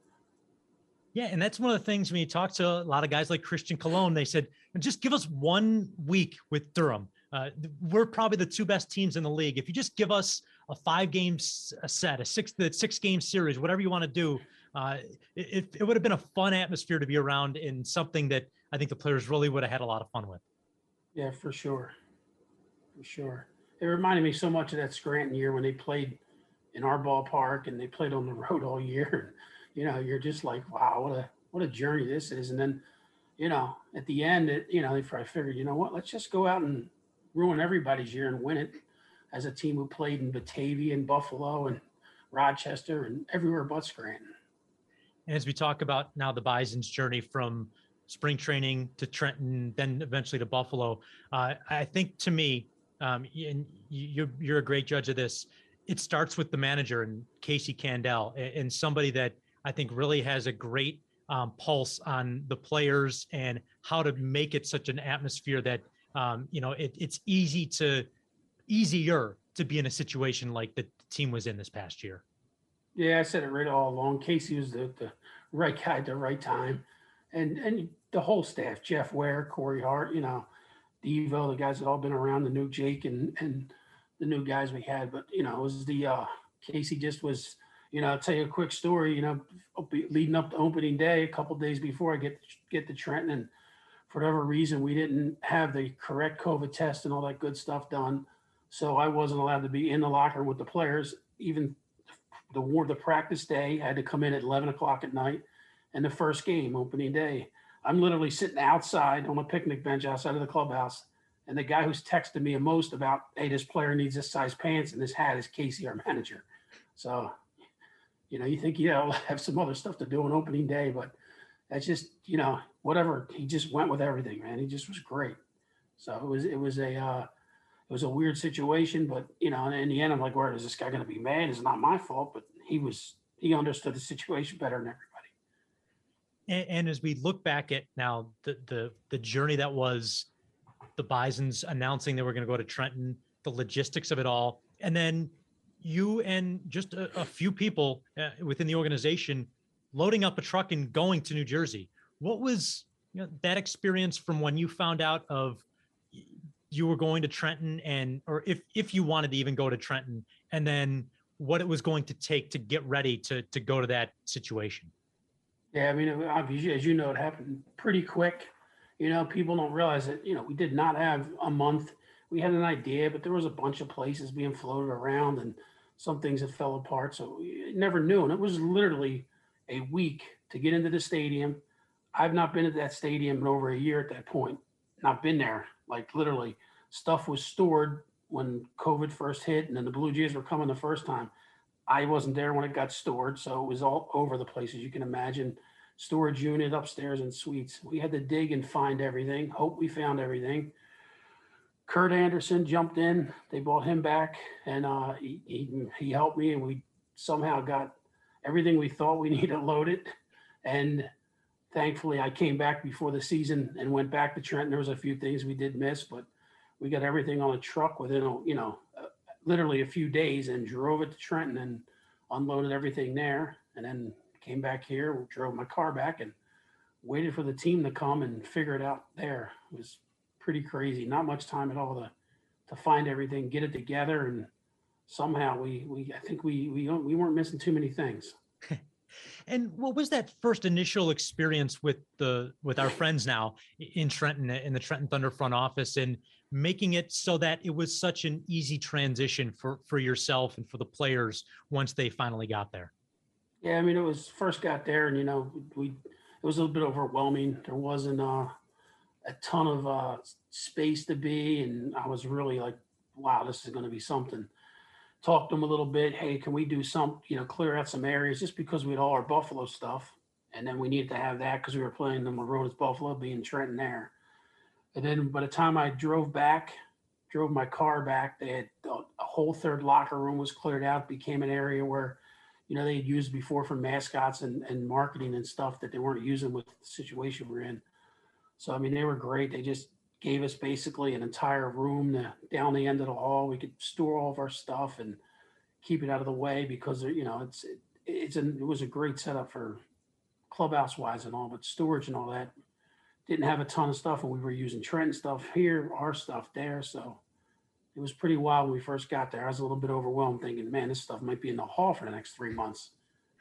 Yeah, and that's one of the things when you talk to a lot of guys like Christian Cologne, they said, just give us one week with Durham. Uh, we're probably the two best teams in the league. If you just give us a five game a set, a six, the six game series, whatever you want to do, uh, it, it would have been a fun atmosphere to be around, in something that I think the players really would have had a lot of fun with. Yeah, for sure. For sure. It reminded me so much of that Scranton year when they played in our ballpark and they played on the road all year. You know, you're just like, wow, what a, what a journey this is. And then, you know, at the end, it, you know, they probably figured, you know what, let's just go out and ruin everybody's year and win it as a team who played in Batavia and Buffalo and Rochester and everywhere but Scranton. And as we talk about now the Bison's journey from spring training to Trenton, then eventually to Buffalo, uh, I think to me, um, and you're, you're a great judge of this, it starts with the manager and Casey Candell, and somebody that I think really has a great um, pulse on the players and how to make it such an atmosphere that, um, you know, it, it's easy to, easier to be in a situation like the team was in this past year. Yeah, I said it right all along. Casey was the, the right guy at the right time. And and the whole staff, Jeff Ware, Corey Hart, you know, Devo, the guys that all been around, the new Jake and and the new guys we had. But, you know, it was the uh, Casey just was, you know, I'll tell you a quick story, you know, leading up to opening day, a couple of days before I get, get to Trenton. And for whatever reason, we didn't have the correct COVID test and all that good stuff done. So I wasn't allowed to be in the locker with the players. Even the war, the practice day, I had to come in at eleven o'clock at night. And the first game, opening day, I'm literally sitting outside on a picnic bench outside of the clubhouse. And the guy who's texted me the most about, hey, this player needs this size pants and this hat is Casey, our manager. So, you know, you think, you know, have some other stuff to do on opening day, but that's just, you know, whatever. He just went with everything, man. He just was great. So it was, it was a, uh, it was a weird situation, but, you know, in the end, I'm like, where is this guy going to be mad? It's not my fault, but he was, he understood the situation better than everybody. And, and as we look back at now the, the, the journey that was the Bisons announcing they were going to go to Trenton, the logistics of it all, and then you and just a, a few people uh, within the organization loading up a truck and going to New Jersey. What was you know, that experience from when you found out of you were going to Trenton, and or if if you wanted to even go to Trenton, and then what it was going to take to get ready to to go to that situation? Yeah, I mean, it, obviously, as you know, it happened pretty quick. You know, people don't realize that, you know, we did not have a month. We had an idea, but there was a bunch of places being floated around and some things that fell apart. So we never knew. And it was literally a week to get into the stadium. I've not been at that stadium in over a year at that point. Not been there. Like literally stuff was stored when COVID first hit and then the Blue Jays were coming the first time. I wasn't there when it got stored. So it was all over the place, as you can imagine. Storage unit upstairs and suites. We had to dig and find everything. Hope we found everything. Kurt Anderson jumped in. They brought him back, and uh, he, he he helped me, and we somehow got everything we thought we needed loaded. And thankfully, I came back before the season and went back to Trenton. There was a few things we did miss, but we got everything on a truck within, a, you know, uh, literally a few days, and drove it to Trenton and unloaded everything there, and then came back here, drove my car back, and waited for the team to come and figure it out there. It was pretty crazy. Not much time at all to to find everything, get it together, and somehow we we I think we we we weren't missing too many things. And what was that first initial experience with the with our friends now in Trenton, in the Trenton Thunder front office, and making it so that it was such an easy transition for for yourself and for the players once they finally got there? Yeah, I mean, it was first got there, and you know, we it was a little bit overwhelming. There wasn't uh, a ton of uh, space to be, and I was really like, wow, this is going to be something. Talked to them a little bit. Hey, can we do some, you know, clear out some areas, just because we had all our Buffalo stuff, and then we needed to have that because we were playing them on the road as Buffalo, being Trenton there. And then by the time I drove back, drove my car back, they had a, a whole third locker room was cleared out, became an area where, you know, they had used before for mascots and, and marketing and stuff that they weren't using with the situation we're in. So, I mean, they were great. They just gave us basically an entire room to, down the end of the hall. We could store all of our stuff and keep it out of the way because, you know, it's it, it's an, it was a great setup for clubhouse-wise and all, but storage and all that. Didn't have a ton of stuff, and we were using Trenton stuff here, our stuff there. So it was pretty wild when we first got there. I was a little bit overwhelmed thinking, man, this stuff might be in the hall for the next three months.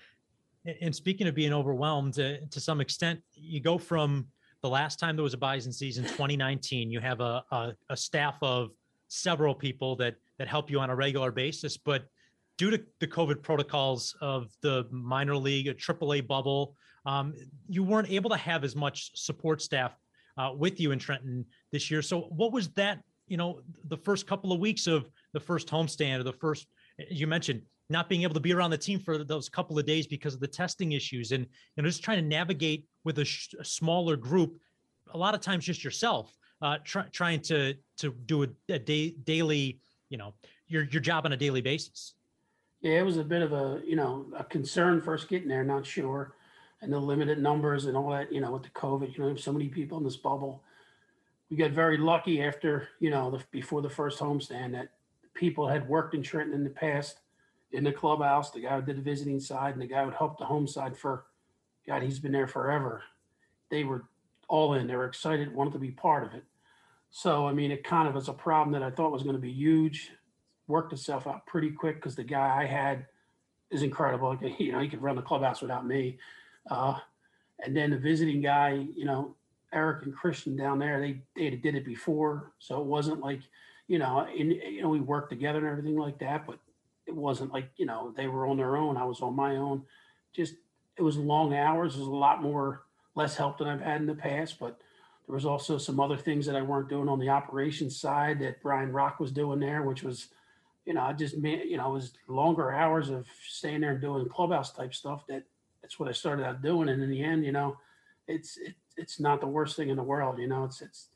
And speaking of being overwhelmed, uh, to some extent, you go from the last time there was a Bison season, twenty nineteen, you have a, a, a staff of several people that that help you on a regular basis. But due to the COVID protocols of the minor league, a triple A bubble, um, you weren't able to have as much support staff uh, with you in Trenton this year. So what was that, you know, the first couple of weeks of the first homestand, or the first, you mentioned not being able to be around the team for those couple of days because of the testing issues, and, you know, just trying to navigate with a, sh- a smaller group, a lot of times just yourself, uh, try, trying to, to do a, a day, daily, you know, your, your job on a daily basis. Yeah, it was a bit of a, you know, a concern first getting there, not sure. And the limited numbers and all that, you know, with the COVID, you know, so many people in this bubble. We got very lucky after, you know, the, before the first homestand that people had worked in Trenton in the past in the clubhouse, the guy who did the visiting side and the guy who helped the home side for, God, he's been there forever. They were all in. They were excited, wanted to be part of it. So, I mean, it kind of was a problem that I thought was going to be huge. Worked itself out pretty quick because the guy I had is incredible. You know, he could run the clubhouse without me. Uh, and then the visiting guy, you know, Eric and Christian down there, they they did it before, so it wasn't like, you know, in, you know, we worked together and everything like that, but it wasn't like, you know, they were on their own, I was on my own. Just, it was long hours. It was a lot more, less help than I've had in the past, but there was also some other things that I weren't doing on the operations side that Brian Rock was doing there, which was, you know, I just, you know, it was longer hours of staying there and doing clubhouse type stuff. That that's what I started out doing. And in the end, you know, it's, it, it's not the worst thing in the world. You know, it's, it's,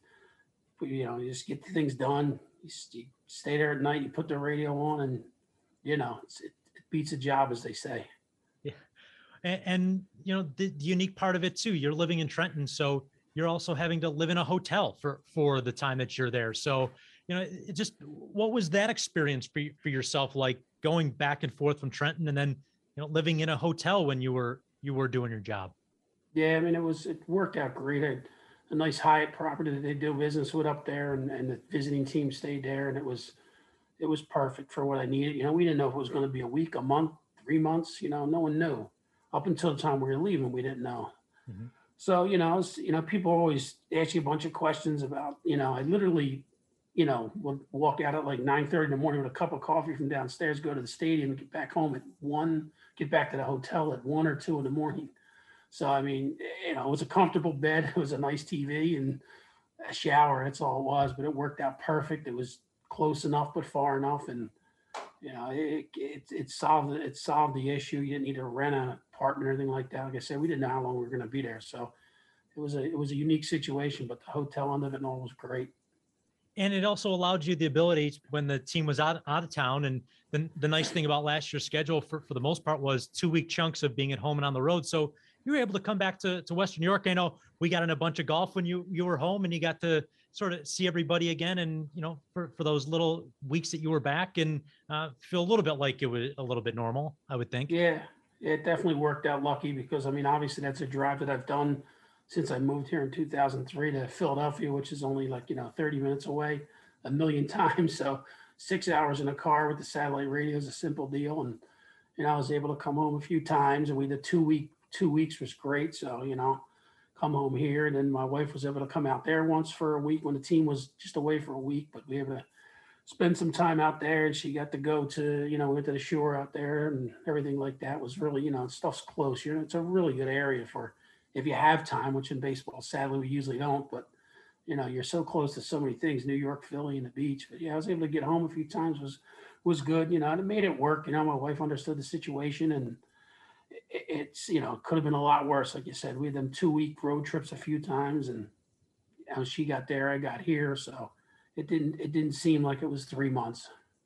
you know, you just get things done. You, you stay there at night, you put the radio on, and, you know, it's, it, it beats a job, as they say. Yeah. And, and you know, the, the unique part of it too, you're living in Trenton, so you're also having to live in a hotel for, for the time that you're there. So you know, it just, what was that experience for, for yourself, like going back and forth from Trenton and then, you know, living in a hotel when you were, you were doing your job? Yeah, I mean, it was, it worked out great. I had a nice Hyatt property that they do business with up there, and, and the visiting team stayed there, and it was, it was perfect for what I needed. You know, we didn't know if it was going to be a week, a month, three months, you know, no one knew. Up until the time we were leaving, we didn't know. Mm-hmm. So, you know, was, you know, people always ask you a bunch of questions about, you know, I literally, you know, would walk out at like nine thirty in the morning with a cup of coffee from downstairs, go to the stadium, get back home at one, get back to the hotel at one or two in the morning. So, I mean, you know, it was a comfortable bed. It was a nice T V and a shower. That's all it was, but it worked out perfect. It was close enough, but far enough. And, you know, it, it, it solved it solved the issue. You didn't need to rent an apartment or anything like that. Like I said, we didn't know how long we were going to be there. So it was a, it was a unique situation, but the hotel end of it and all was great. And it also allowed you the ability when the team was out, out of town. And the, the nice thing about last year's schedule for, for the most part was two week chunks of being at home and on the road. So you were able to come back to, to Western New York. I know we got in a bunch of golf when you, you were home, and you got to sort of see everybody again. And, you know, for, for those little weeks that you were back, and uh, feel a little bit like it was a little bit normal, I would think. Yeah, it definitely worked out lucky because, I mean, obviously that's a drive that I've done since I moved here in two thousand three to Philadelphia, which is only like, you know, thirty minutes away a million times. So six hours in a car with the satellite radio is a simple deal. And, you know, I was able to come home a few times, and we did two week, two weeks was great. So, you know, come home here. And then my wife was able to come out there once for a week when the team was just away for a week, but we were able to spend some time out there, and she got to go to, you know, we went to the shore out there and everything like that. Was really, you know, stuff's close. You know, it's a really good area for, if you have time, which in baseball, sadly, we usually don't, but you know, you're so close to so many things, New York, Philly, and the beach. But yeah, I was able to get home a few times, was, was good. You know, and it made it work. You know, my wife understood the situation, and it, it's, you know, it could have been a lot worse. Like you said, we had them two week road trips a few times, and you know, she got there, I got here. So it didn't, it didn't seem like it was three months.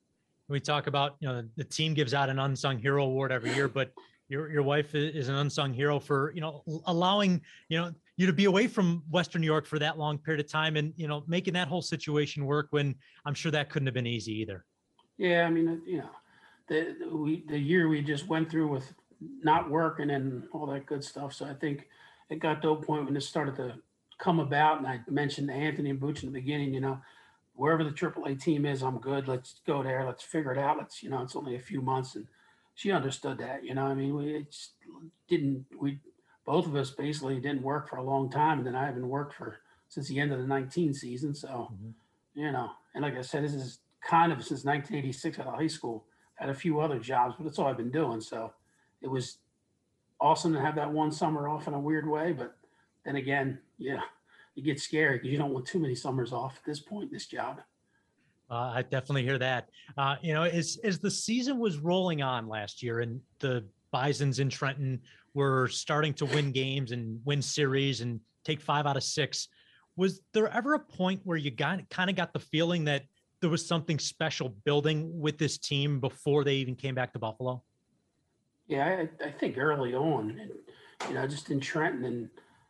We talk about, you know, the team gives out an unsung hero award every year, but your, your wife is an unsung hero for, you know, allowing, you know, you to be away from Western New York for that long period of time, and, you know, making that whole situation work when I'm sure that couldn't have been easy either. Yeah. I mean, you know, the, we, the year we just went through with not working and all that good stuff. So I think it got to a point when it started to come about. And I mentioned to Anthony and Booch in the beginning, you know, wherever the triple A team is, I'm good. Let's go there. Let's figure it out. Let's, you know, it's only a few months. And she understood that, you know, I mean, we just didn't, we, both of us basically didn't work for a long time. And then I haven't worked for, since the end of the nineteen season. So, mm-hmm. you know, and like I said, this is kind of since nineteen eighty-six out of high school. Had a few other jobs, but that's all I've been doing. So it was awesome to have that one summer off in a weird way. But then again, yeah, you get scary because you don't want too many summers off at this point in this job. Uh, I definitely hear that. Uh, you know, as, as the season was rolling on last year and the Bisons in Trenton were starting to win games and win series and take five out of six, was there ever a point where you got kind of got the feeling that there was something special building with this team before they even came back to Buffalo? Yeah, I, I think early on, and, you know, just in Trenton, and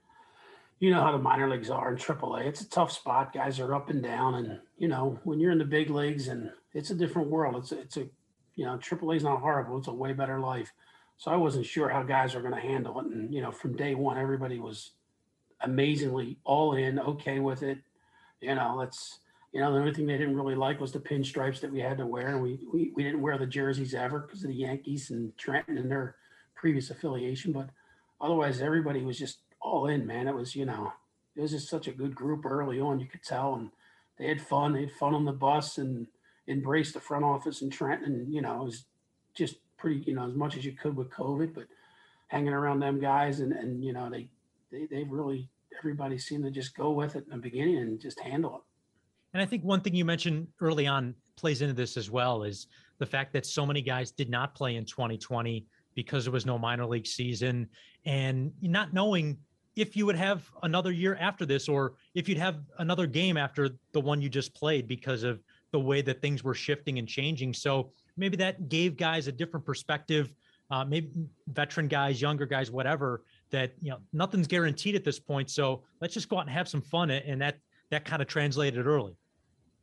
you know how the minor leagues are in triple A. It's a tough spot. Guys are up and down. And, you know, when you're in the big leagues, and it's a different world. It's a, it's a, you know, triple A is not horrible. It's a way better life. So I wasn't sure how guys are going to handle it. And, you know, from day one, everybody was amazingly all in, okay with it. You know, let's, you know, the only thing they didn't really like was the pinstripes that we had to wear. And we, we, we didn't wear the jerseys ever because of the Yankees and Trenton and their previous affiliation. But otherwise, everybody was just all in, man. It was, you know, it was just such a good group early on, you could tell. And they had fun. They had fun on the bus and embraced the front office in Trenton. And, you know, it was just pretty, you know, as much as you could with COVID, but hanging around them guys. And, and you know, they, they, they really, everybody seemed to just go with it in the beginning and just handle it. And I think one thing you mentioned early on plays into this as well is the fact that so many guys did not play in twenty twenty because there was no minor league season, and not knowing if you would have another year after this, or if you'd have another game after the one you just played because of the way that things were shifting and changing. So maybe that gave guys a different perspective, uh, maybe veteran guys, younger guys, whatever, that, you know, nothing's guaranteed at this point. So let's just go out and have some fun. And that, that kind of translated early.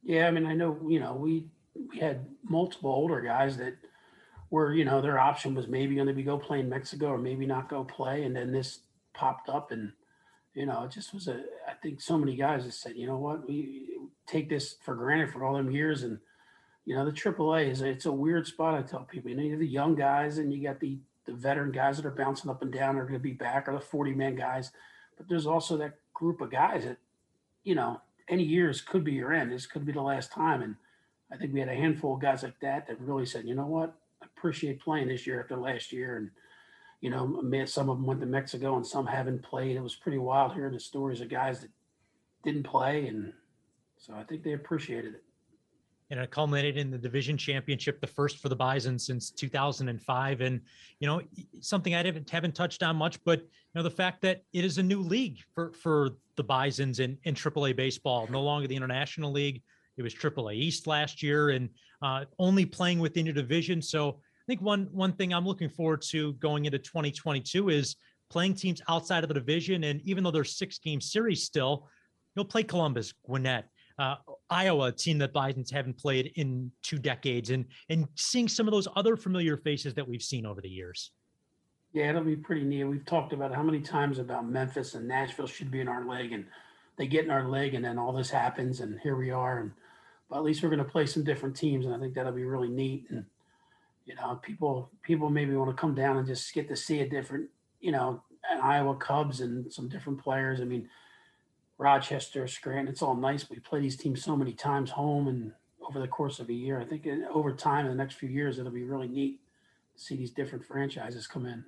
Yeah, I mean, I know, you know, we we had multiple older guys that were, you know, their option was maybe going to be go play in Mexico or maybe not go play. And then this popped up and, you know, it just was a, I think so many guys that said, you know what, we take this for granted for all them years. And, you know, the triple A is, it's a weird spot. I tell people, you know, you have the young guys and you got the, the veteran guys that are bouncing up and down are going to be back, or the forty man guys. But there's also that group of guys that, you know, any years could be your end. This could be the last time. And I think we had a handful of guys like that that really said, you know what, I appreciate playing this year after last year. And, you know, some of them went to Mexico and some haven't played. It was pretty wild hearing the stories of guys that didn't play. And so I think they appreciated it. And it culminated in the division championship, the first for the Bison since two thousand five. And, you know, something I haven't, haven't touched on much, but, you know, the fact that it is a new league for, for the Bisons in, in triple A baseball, no longer the International League. It was triple A East last year, and uh, only playing within your division. So I think one, one thing I'm looking forward to going into twenty twenty-two is playing teams outside of the division. And even though there's six game series still, you'll play Columbus, Gwinnett, Uh, Iowa, a team that Bisons haven't played in two decades, and and seeing some of those other familiar faces that we've seen over the years. Yeah, it'll be pretty neat. We've talked about how many times about Memphis and Nashville should be in our league, and they get in our league, and then all this happens, and here we are. And but at least we're going to play some different teams, and I think that'll be really neat. And you know, people people maybe want to come down and just get to see a different, you know, an Iowa Cubs and some different players. I mean, Rochester, Scranton, it's all nice. We play these teams so many times home and over the course of a year. I think in, over time, in the next few years, it'll be really neat to see these different franchises come in.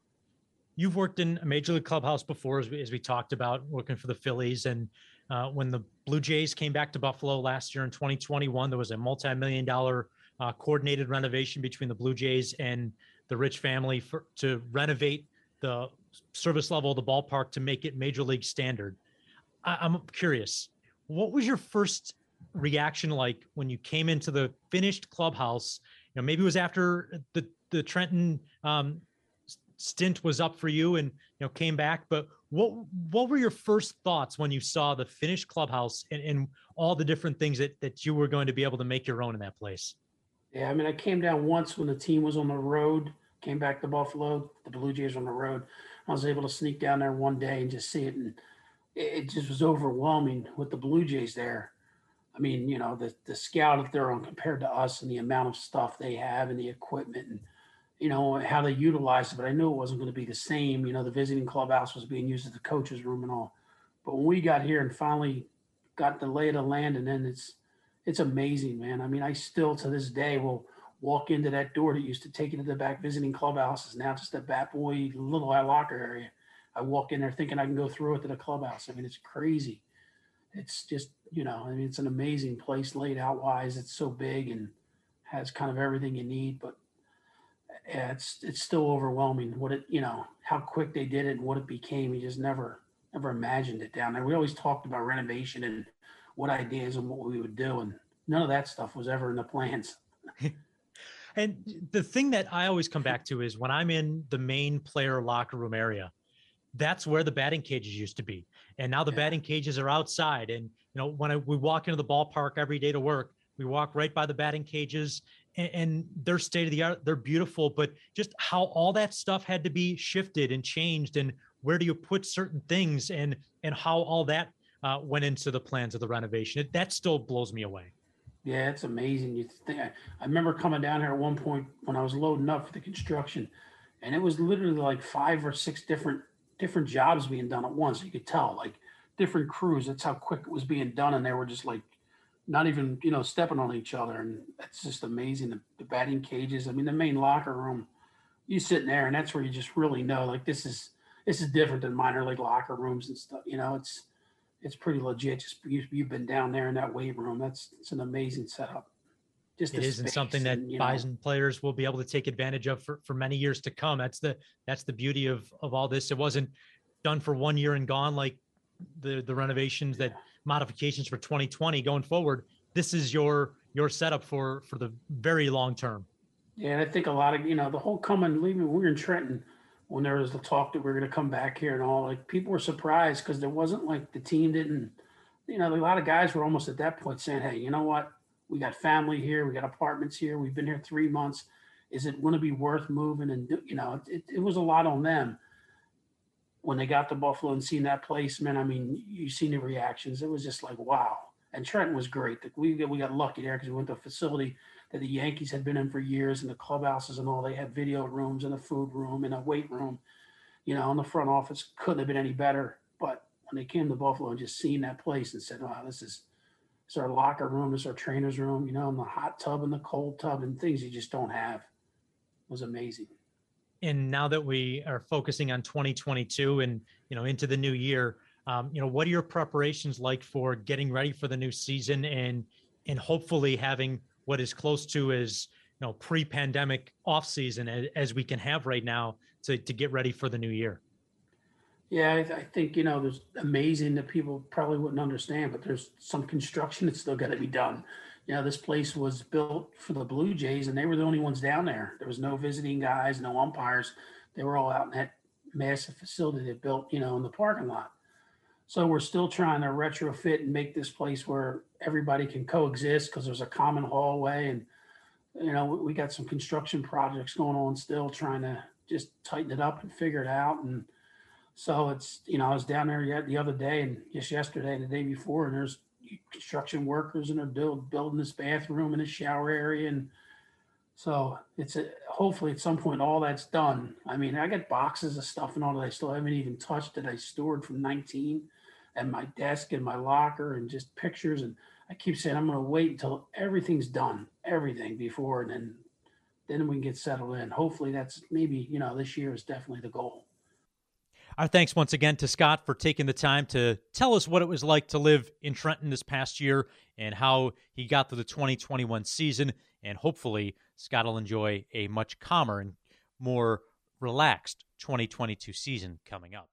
You've worked in a major league clubhouse before, as we, as we talked about, working for the Phillies. And uh, when the Blue Jays came back to Buffalo last year in twenty twenty-one, there was a multi-million dollar uh, coordinated renovation between the Blue Jays and the Rich family for, to renovate the service level of the ballpark to make it major league standard. I'm curious, what was your first reaction like when you came into the finished clubhouse? You know, maybe it was after the, the Trenton um, stint was up for you and, you know, came back, but what, what were your first thoughts when you saw the finished clubhouse and, and all the different things that, that you were going to be able to make your own in that place? Yeah. I mean, I came down once when the team was on the road, came back to Buffalo, the Blue Jays on the road. I was able to sneak down there one day and just see it. And it just was overwhelming with the Blue Jays there. I mean, you know, the the scout that they're on compared to us and the amount of stuff they have and the equipment and, you know, how they utilize it. But I knew it wasn't going to be the same. You know, the visiting clubhouse was being used as the coach's room and all. But when we got here and finally got the lay of the land, and then it's it's amazing, man. I mean, I still to this day will walk into that door that used to take you to the back visiting clubhouse. Is now just a bat boy little locker area. I walk in there thinking I can go through it to the clubhouse. I mean, it's crazy. It's just, you know, I mean, it's an amazing place laid out wise. It's so big and has kind of everything you need, but yeah, it's, it's still overwhelming what it, you know, how quick they did it and what it became. You just never, never imagined it down there. We always talked about renovation and what ideas and what we would do. And none of that stuff was ever in the plans. And the thing that I always come back to is when I'm in the main player locker room area, that's where the batting cages used to be. And now the yeah. batting cages are outside. And, you know, when I, we walk into the ballpark every day to work, we walk right by the batting cages and, and they're state of the art. They're beautiful, but just how all that stuff had to be shifted and changed, and where do you put certain things, and, and how all that uh, went into the plans of the renovation. It, that still blows me away. Yeah, it's amazing. You think I, I remember coming down here at one point when I was loading up for the construction, and it was literally like five or six different different jobs being done at once. You could tell, like different crews. That's how quick it was being done, and they were just like not even, you know, stepping on each other. And it's just amazing. The, the batting cages. I mean, the main locker room. You sit in there, and that's where you just really know, like this is this is different than minor league locker rooms and stuff. You know, it's it's pretty legit. Just you, you've been down there in that weight room. That's it's an amazing setup. Just it isn't something that and, Bison know. players will be able to take advantage of for, for many years to come. That's the that's the beauty of of all this. It wasn't done for one year and gone like the the renovations that modifications for twenty twenty going forward. This is your your setup for for the very long term. Yeah, I think a lot of, you know, the whole coming leaving. We were in Trenton when there was the talk that we were going to come back here and all. Like people were surprised because there wasn't like the team didn't. you know, a lot of guys were almost at that point saying, hey, you know what? We got family here. We got apartments here. We've been here three months. Is it going to be worth moving? And, do, you know, it, it was a lot on them. When they got to Buffalo and seen that place, man, I mean, you seen the reactions. It was just like, wow. And Trenton was great. We got, we got lucky there because we went to a facility that the Yankees had been in for years, and the clubhouses and all. They had video rooms and a food room and a weight room. You know, in the front office couldn't have been any better. But when they came to Buffalo and just seen that place and said, wow, this is, this is our locker room, this is our trainer's room, you know, and the hot tub and the cold tub and things you just don't have. It was amazing. And now that we are focusing on twenty twenty-two and, you know, into the new year, um, you know, what are your preparations like for getting ready for the new season and, and hopefully having what is close to as, you know, pre-pandemic off season as, as we can have right now to, to get ready for the new year? Yeah, I, I think, you know, there's amazing that people probably wouldn't understand, but there's some construction that's still got to be done. You know, this place was built for the Blue Jays, and they were the only ones down there. There was no visiting guys, no umpires. They were all out in that massive facility they built, you know, in the parking lot. So we're still trying to retrofit and make this place where everybody can coexist because there's a common hallway. And, you know, we got some construction projects going on still, trying to just tighten it up and figure it out. And so it's, you know, I was down there yet the other day and just yesterday and the day before, and there's construction workers and they're build, building this bathroom and this shower area. And so it's a, hopefully at some point all that's done. I mean, I got boxes of stuff and all that I still haven't even touched that I stored from nineteen and my desk and my locker and just pictures. And I keep saying I'm going to wait until everything's done, everything before, and then then we can get settled in. Hopefully that's maybe, you know, this year is definitely the goal. Our thanks once again to Scott for taking the time to tell us what it was like to live in Trenton this past year and how he got to the twenty twenty-one season. And hopefully Scott will enjoy a much calmer and more relaxed twenty twenty-two season coming up.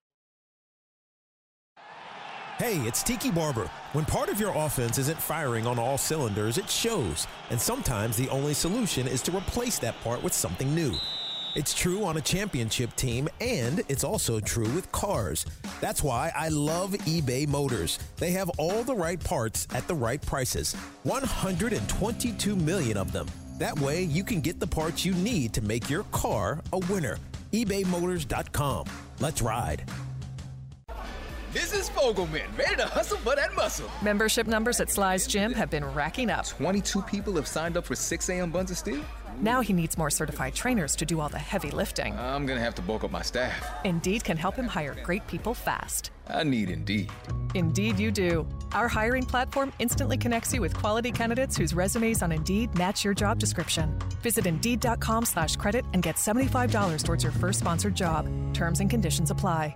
Hey, it's Tiki Barber. When part of your offense isn't firing on all cylinders, it shows. And sometimes the only solution is to replace that part with something new. It's true on a championship team, and it's also true with cars. That's why I love eBay Motors. They have all the right parts at the right prices. one hundred twenty-two million of them. That way, you can get the parts you need to make your car a winner. ebay motors dot com. Let's ride. This is Fogelman, ready to hustle for that muscle. Membership numbers at Sly's Gym have been racking up. twenty-two people have signed up for six a.m. buns of steel. Now he needs more certified trainers to do all the heavy lifting. I'm going to have to bulk up my staff. Indeed can help him hire great people fast. I need Indeed. Indeed you do. Our hiring platform instantly connects you with quality candidates whose resumes on Indeed match your job description. Visit Indeed.com slash credit and get seventy-five dollars towards your first sponsored job. Terms and conditions apply.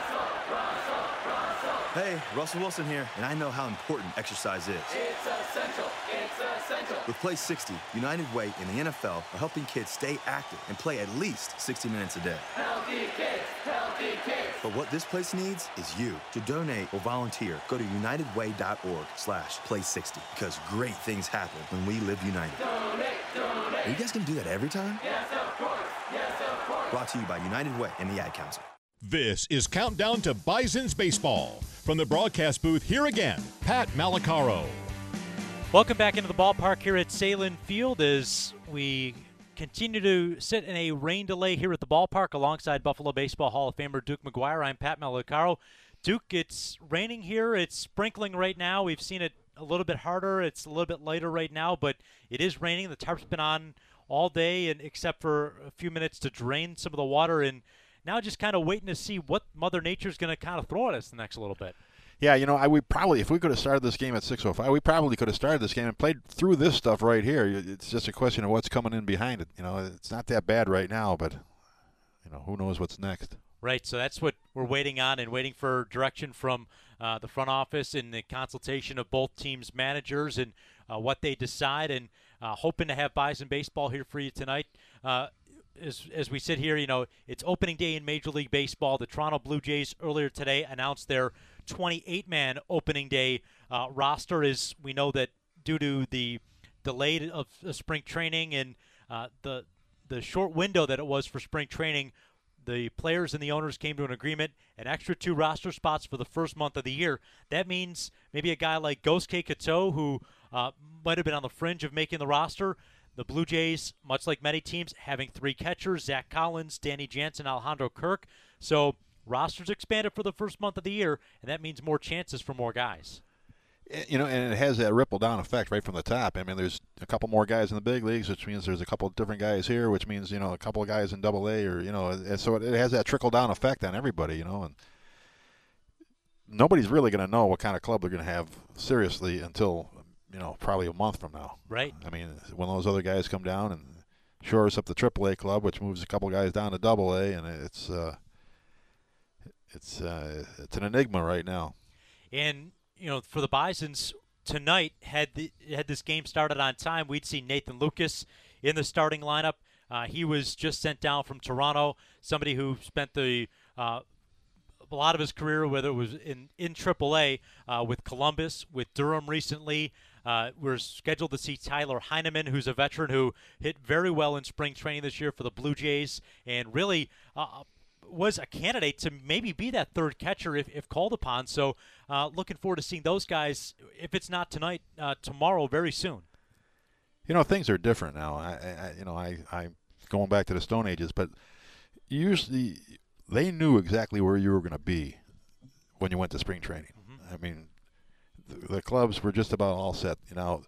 Hey, Russell Wilson here, and I know how important exercise is. It's essential. It's essential. With Play sixty, United Way and the N F L are helping kids stay active and play at least sixty minutes a day. Healthy kids, healthy kids. But what this place needs is you. To donate or volunteer, go to unitedway.org slash play 60 because great things happen when we live united. Donate, donate. Are you guys going to do that every time? Yes, of course. Yes, of course. Brought to you by United Way and the Ad Council. This is Countdown to Bison's Baseball. From the broadcast booth, here again, Pat Malacaro. Welcome back into the ballpark here at Sahlen Field as we continue to sit in a rain delay here at the ballpark alongside Buffalo Baseball Hall of Famer Duke McGuire. I'm Pat Malacaro. Duke, it's raining here. It's sprinkling right now. We've seen it a little bit harder. It's a little bit lighter right now, but it is raining. The tarp's been on all day, and except for a few minutes to drain some of the water, and now just kind of waiting to see what Mother Nature's going to kind of throw at us the next little bit. Yeah, you know, I we probably, if we could have started this game at six oh five, we probably could have started this game and played through this stuff right here. It's just a question of what's coming in behind it. You know, it's not that bad right now, but, you know, who knows what's next. Right, so that's what we're waiting on and waiting for direction from uh, the front office and the consultation of both teams' managers and uh, what they decide, and uh, hoping to have Bison baseball here for you tonight. Uh, As, as we sit here, you know, it's opening day in Major League Baseball. The Toronto Blue Jays earlier today announced their twenty-eight man opening day uh, roster. As we know that due to the delay of uh, spring training and uh, the the short window that it was for spring training, the players and the owners came to an agreement, an extra two roster spots for the first month of the year. That means maybe a guy like Gosuke Kato, who uh, might have been on the fringe of making the roster. The Blue Jays, much like many teams, having three catchers, Zach Collins, Danny Jansen, Alejandro Kirk. So rosters expanded for the first month of the year, and that means more chances for more guys. You know, and it has that ripple-down effect right from the top. I mean, there's a couple more guys in the big leagues, which means there's a couple of different guys here, which means, you know, a couple of guys in double A, or, you know, and so it has that trickle-down effect on everybody, you know, and nobody's really going to know what kind of club they're going to have seriously until, you know, probably a month from now. Right. I mean, when those other guys come down and shores up the triple A club, which moves a couple of guys down to double A, and it's, uh, it's, uh, it's an enigma right now. And, you know, for the Bisons tonight, had the, had this game started on time, we'd see Nathan Lucas in the starting lineup. Uh, he was just sent down from Toronto, somebody who spent the uh, a lot of his career, whether it was in, in triple A, uh, with Columbus, with Durham recently. Uh, we're scheduled to see Tyler Heineman, who's a veteran who hit very well in spring training this year for the Blue Jays, and really uh, was a candidate to maybe be that third catcher if, if called upon. So uh, looking forward to seeing those guys, if it's not tonight, uh, tomorrow, very soon. You know, things are different now. I, I you know, I, I going back to the Stone Ages, but usually they knew exactly where you were going to be when you went to spring training. Mm-hmm. I mean, the, the clubs were just about all set. You know,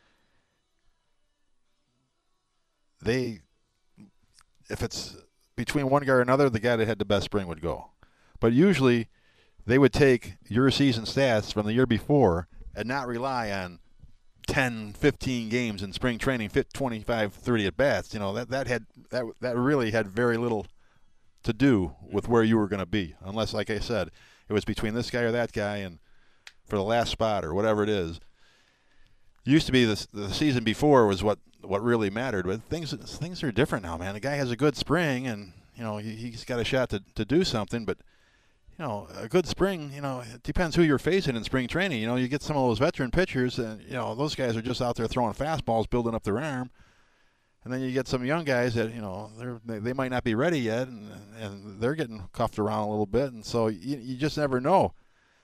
they, if it's between one guy or another, the guy that had the best spring would go. But usually they would take your season stats from the year before and not rely on ten, fifteen games in spring training, twenty-five, thirty at bats. You know, that, that had that that really had very little to do with where you were going to be, unless, like I said, it was between this guy or that guy and for the last spot or whatever it is. It used to be the the season before was what, what really mattered, but things things are different now, man. The guy has a good spring, and you know he, he's got a shot to, to do something, but you know a good spring, you know it depends who you're facing in spring training. You know you get some of those veteran pitchers, and you know those guys are just out there throwing fastballs, building up their arm. And then you get some young guys that, you know, they're, they they might not be ready yet, and and they're getting cuffed around a little bit, and so you you just never know.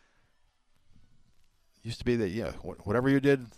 It used to be that, yeah, whatever you did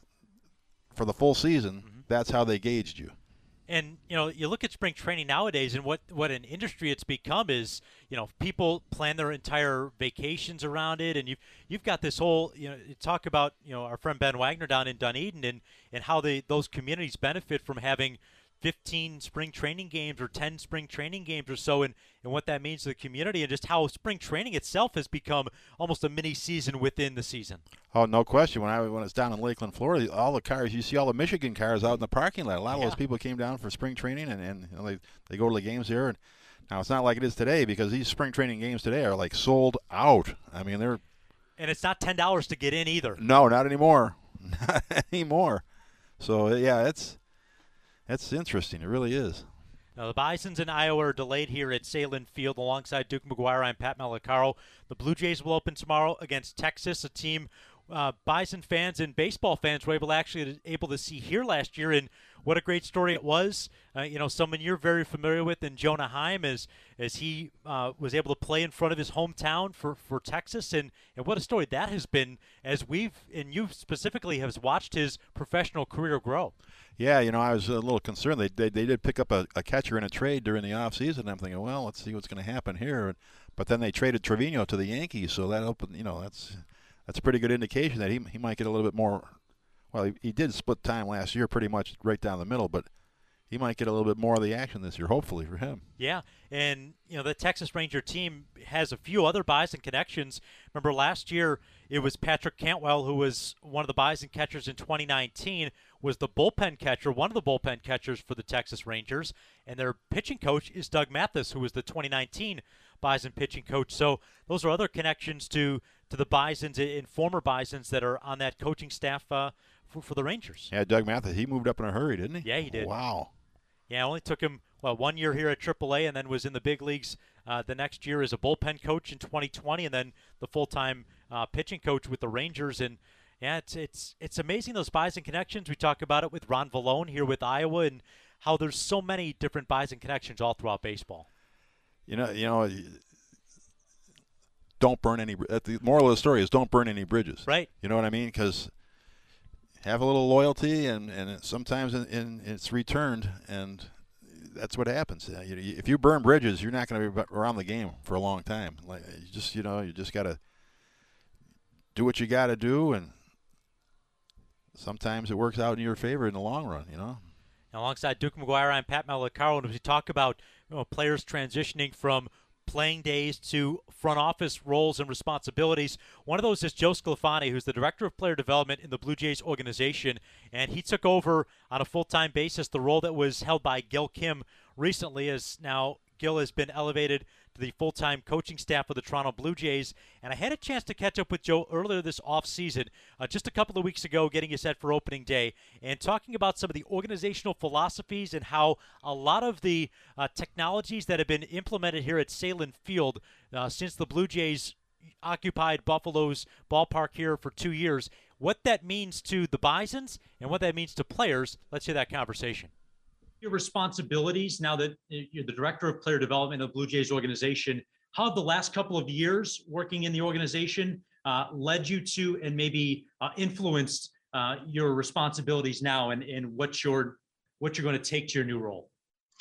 for the full season, mm-hmm. that's how they gauged you. And, you know, you look at spring training nowadays, and what, what an industry it's become is, you know, people plan their entire vacations around it, and you've, you've got this whole, you know, you talk about, you know, our friend Ben Wagner down in Dunedin, and, and how they those communities benefit from having fifteen spring training games or ten spring training games or so, and, and what that means to the community, and just how spring training itself has become almost a mini season within the season. Oh, no question. When I when it's down in Lakeland, Florida, all the cars, you see all the Michigan cars out in the parking lot. A lot yeah. of those people came down for spring training, and, and you know, they, they go to the games here. And now, it's not like it is today, because these spring training games today are like sold out. I mean, they're... And it's not ten dollars to get in either. No, not anymore. Not anymore. So, yeah, it's... That's interesting. It really is. Now, the Bisons in Iowa are delayed here at Salem Field alongside Duke McGuire. I'm Pat Malacaro. The Blue Jays will open tomorrow against Texas, a team uh, Bison fans and baseball fans were able to actually able to see here last year, and what a great story it was. Uh, you know, someone you're very familiar with in Jonah Heim, as as he uh, was able to play in front of his hometown for, for Texas, and, and what a story that has been, as we've, and you specifically, have watched his professional career grow. Yeah, you know, I was a little concerned. They they, they did pick up a, a catcher in a trade during the offseason. I'm thinking, well, let's see what's going to happen here. But then they traded Trevino to the Yankees, so that opened, you know, that's that's a pretty good indication that he he might get a little bit more. Well, he, he did split time last year pretty much right down the middle, but he might get a little bit more of the action this year, hopefully, for him. Yeah, and, you know, the Texas Ranger team has a few other Bison connections. Remember last year it was Patrick Cantwell, who was one of the Bison catchers in twenty nineteen, was the bullpen catcher, one of the bullpen catchers for the Texas Rangers, and their pitching coach is Doug Mathis, who was the twenty nineteen Bison pitching coach. So those are other connections to, to the Bisons and former Bisons that are on that coaching staff uh, for, for the Rangers. Yeah, Doug Mathis, he moved up in a hurry, didn't he? Yeah, he did. Wow. Yeah, it only took him, well, one year here at triple A, and then was in the big leagues uh, the next year as a bullpen coach in twenty twenty, and then the full-time uh, pitching coach with the Rangers. And, yeah, it's it's it's amazing, those Bison connections. We talk about it with Ron Vallone here with Iowa, and how there's so many different Bison connections all throughout baseball. you know, you know, don't burn any. The moral of the story is don't burn any bridges. Right. You know what I mean? Because have a little loyalty, and and sometimes in, in, it's returned, and that's what happens. Uh, you, if you burn bridges, you're not going to be around the game for a long time. Like you just, you know, you just got to do what you got to do, and sometimes it works out in your favor in the long run. You know. Alongside Duke McGuire, I'm Pat Malacaro, and as we talk about you know, players transitioning from playing days to front office roles and responsibilities. One of those is Joe Sclafani, who's the Director of Player Development in the Blue Jays organization, and he took over on a full-time basis the role that was held by Gil Kim recently, as now Gil has been elevated to the full-time coaching staff of the Toronto Blue Jays. And I had a chance to catch up with Joe earlier this offseason, uh, just a couple of weeks ago, getting you set for opening day, and talking about some of the organizational philosophies and how a lot of the uh, technologies that have been implemented here at Sahlen Field uh, since the Blue Jays occupied Buffalo's ballpark here for two years, what that means to the Bisons and what that means to players. Let's hear that conversation. Your responsibilities now that you're the Director of Player Development of the Blue Jays organization, how have the last couple of years working in the organization uh, led you to and maybe uh, influenced uh, your responsibilities now and, and what you're what you're going to take to your new role?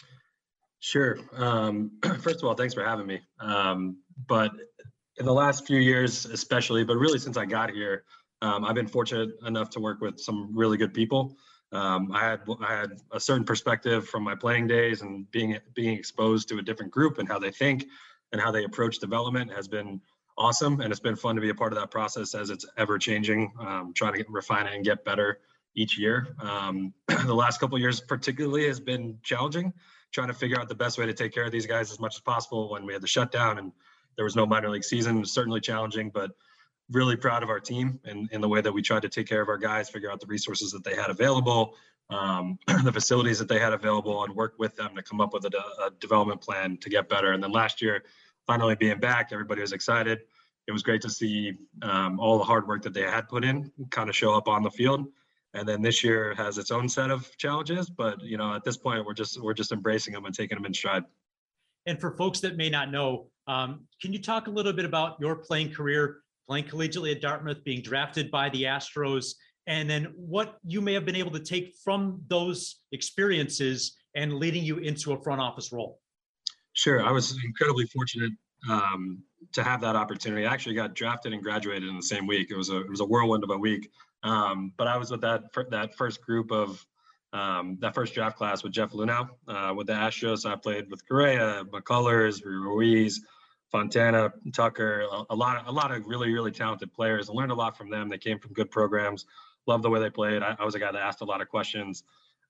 Sure. Um, first of all, thanks for having me. Um, but in the last few years, especially, but really since I got here, um, I've been fortunate enough to work with some really good people. Um, I had I had a certain perspective from my playing days, and being being exposed to a different group and how they think and how they approach development has been awesome. And it's been fun to be a part of that process as it's ever changing, um, trying to get, refine it and get better each year. Um, the last couple of years particularly has been challenging, trying to figure out the best way to take care of these guys as much as possible when we had the shutdown and there was no minor league season. It was certainly challenging, but really proud of our team and in the way that we tried to take care of our guys, figure out the resources that they had available, um, the facilities that they had available, and work with them to come up with a, de- a development plan to get better. And then last year, finally being back, everybody was excited. It was great to see um, all the hard work that they had put in kind of show up on the field. And then this year has its own set of challenges, but you know, at this point, we're just we're just embracing them and taking them in stride. And for folks that may not know, um, can you talk a little bit about your playing career? Playing collegiately at Dartmouth, being drafted by the Astros, and then what you may have been able to take from those experiences and leading you into a front office role. Sure. I was incredibly fortunate um, to have that opportunity. I actually got drafted and graduated in the same week. It was a it was a whirlwind of a week. Um, but I was with that that first group of um, that first draft class with Jeff Luhnow uh, with the Astros. I played with Correa, McCullers, Ruiz, Fontana, Tucker, a lot, of, a lot of really, really talented players. I learned a lot from them. They came from good programs. Loved the way they played. I, I was a guy that asked a lot of questions,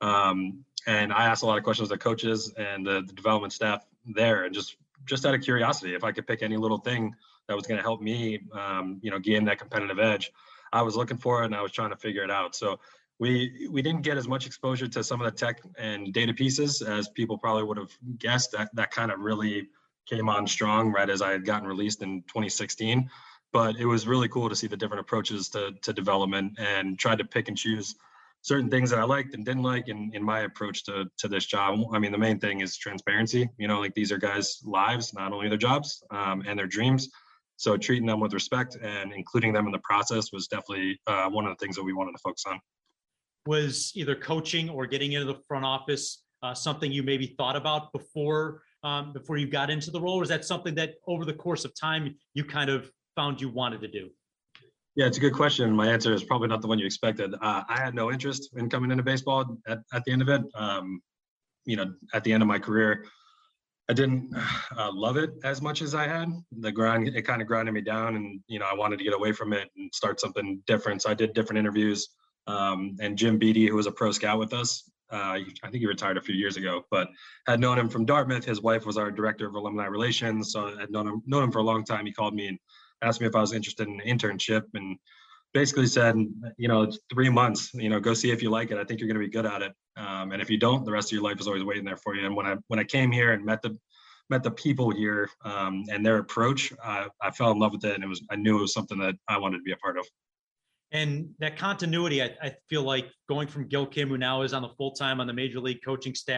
um, and I asked a lot of questions of the coaches and the, the development staff there, and just, just out of curiosity, if I could pick any little thing that was going to help me, um, you know, gain that competitive edge, I was looking for it, and I was trying to figure it out. So we we didn't get as much exposure to some of the tech and data pieces as people probably would have guessed. That that kind of really came on strong right as I had gotten released in twenty sixteen. But it was really cool to see the different approaches to, to development and tried to pick and choose certain things that I liked and didn't like in, in my approach to, to this job. I mean, the main thing is transparency. You know, like these are guys' lives, not only their jobs um, and their dreams. So treating them with respect and including them in the process was definitely uh, one of the things that we wanted to focus on. Was either coaching or getting into the front office uh, something you maybe thought about before Um, before you got into the role, or is that something that over the course of time you kind of found you wanted to do? Yeah, it's a good question. My answer is probably not the one you expected. Uh, I had no interest in coming into baseball at, at the end of it. Um, you know, at the end of my career, I didn't uh, love it as much as I had. The grind, it kind of grinded me down, and, you know, I wanted to get away from it and start something different. So I did different interviews. Um, and Jim Beattie, who was a pro scout with us, Uh, I think he retired a few years ago, but had known him from Dartmouth. His wife was our director of alumni relations, so I had known him, known him for a long time. He called me and asked me if I was interested in an internship, and basically said, you know, it's three months, you know, go see if you like it. I think you're going to be good at it. Um, and if you don't, the rest of your life is always waiting there for you. And when I when I came here and met the met the people here um, and their approach, uh, I fell in love with it, and it was I knew it was something that I wanted to be a part of. And that continuity, I, I feel like going from Gil Kim, who now is on the full-time on the Major League coaching staff,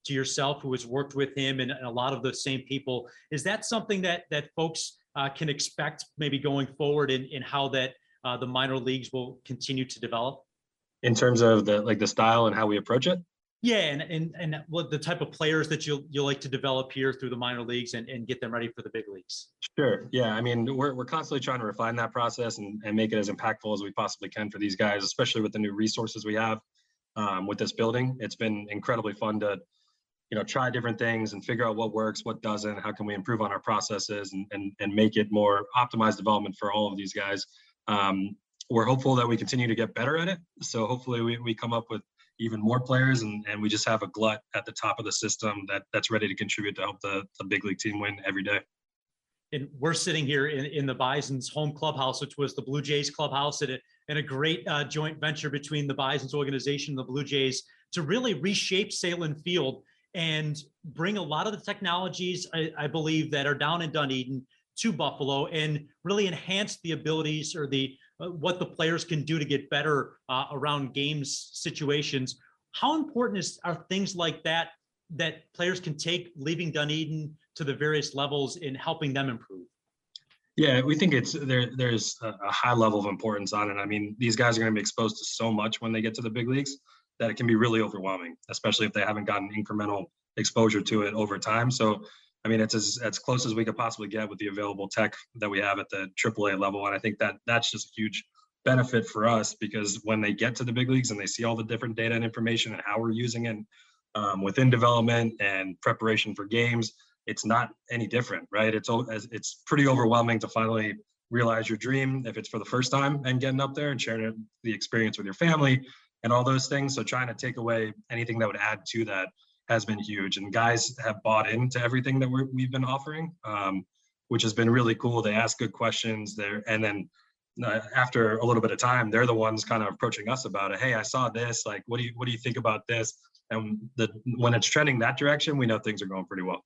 to yourself, who has worked with him and, and a lot of the same people. Is that something that that folks uh, can expect maybe going forward in, in how that uh, the minor leagues will continue to develop? In terms of the like the style and how we approach it? Yeah, and and and what the type of players that you'll you'll like to develop here through the minor leagues and, and get them ready for the big leagues. Sure. Yeah. I mean, we're we're constantly trying to refine that process and, and make it as impactful as we possibly can for these guys, especially with the new resources we have um, with this building. It's been incredibly fun to, you know, try different things and figure out what works, what doesn't, how can we improve on our processes and and, and make it more optimized development for all of these guys. Um, we're hopeful that we continue to get better at it. So hopefully we, we come up with even more players and, and we just have a glut at the top of the system that that's ready to contribute to help the, the big league team win every day. And we're sitting here in, in the Bison's home clubhouse, which was the Blue Jays clubhouse, and a, and a great uh, joint venture between the Bison's organization and the Blue Jays to really reshape Sahlen Field and bring a lot of the technologies, I, I believe, that are down in Dunedin to Buffalo and really enhance the abilities or the uh, what the players can do to get better uh, around games situations. How important is are things like that that players can take leaving Dunedin to the various levels in helping them improve? Yeah, we think it's there. There's a, a high level of importance on it. I mean, these guys are going to be exposed to so much when they get to the big leagues that it can be really overwhelming, especially if they haven't gotten incremental exposure to it over time. So, I mean, it's as, as close as we could possibly get with the available tech that we have at the triple A level. And I think that that's just a huge benefit for us because when they get to the big leagues and they see all the different data and information and how we're using it um, within development and preparation for games, it's not any different, right? It's it's pretty overwhelming to finally realize your dream if it's for the first time and getting up there and sharing the experience with your family and all those things. So trying to take away anything that would add to that has been huge. And guys have bought into everything that we're, we've been offering, um, which has been really cool. They ask good questions there. And then uh, after a little bit of time, they're the ones kind of approaching us about it. Hey, I saw this, like, what do you, what do you think about this? And the, when it's trending that direction, we know things are going pretty well.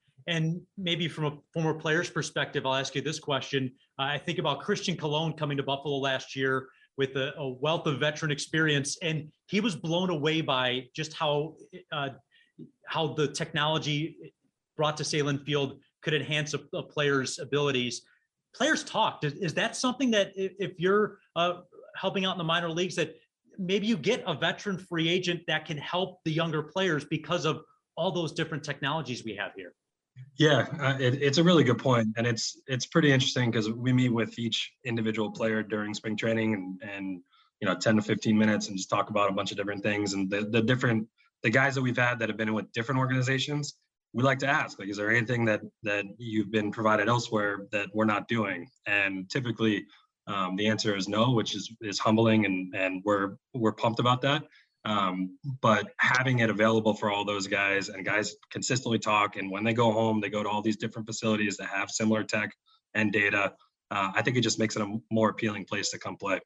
And maybe from a former player's perspective, I'll ask you this question. Uh, I think about Christian Colon coming to Buffalo last year with a, a wealth of veteran experience, and he was blown away by just how uh, how the technology brought to Sahlen Field could enhance a, a player's abilities. Players talked. Is, is that something that if, if you're uh, helping out in the minor leagues, that maybe you get a veteran free agent that can help the younger players because of all those different technologies we have here? Yeah, uh, it, it's a really good point. And it's it's pretty interesting because we meet with each individual player during spring training and, and, you know, ten to fifteen minutes and just talk about a bunch of different things. And the, the different, the guys that we've had that have been with different organizations, we like to ask, like, is there anything that that you've been provided elsewhere that we're not doing? And typically um, the answer is no, which is, is humbling and, and we're, we're pumped about that. Um, but having it available for all those guys and guys consistently talk, and when they go home, they go to all these different facilities that have similar tech and data. Uh, I think it just makes it a more appealing place to come play.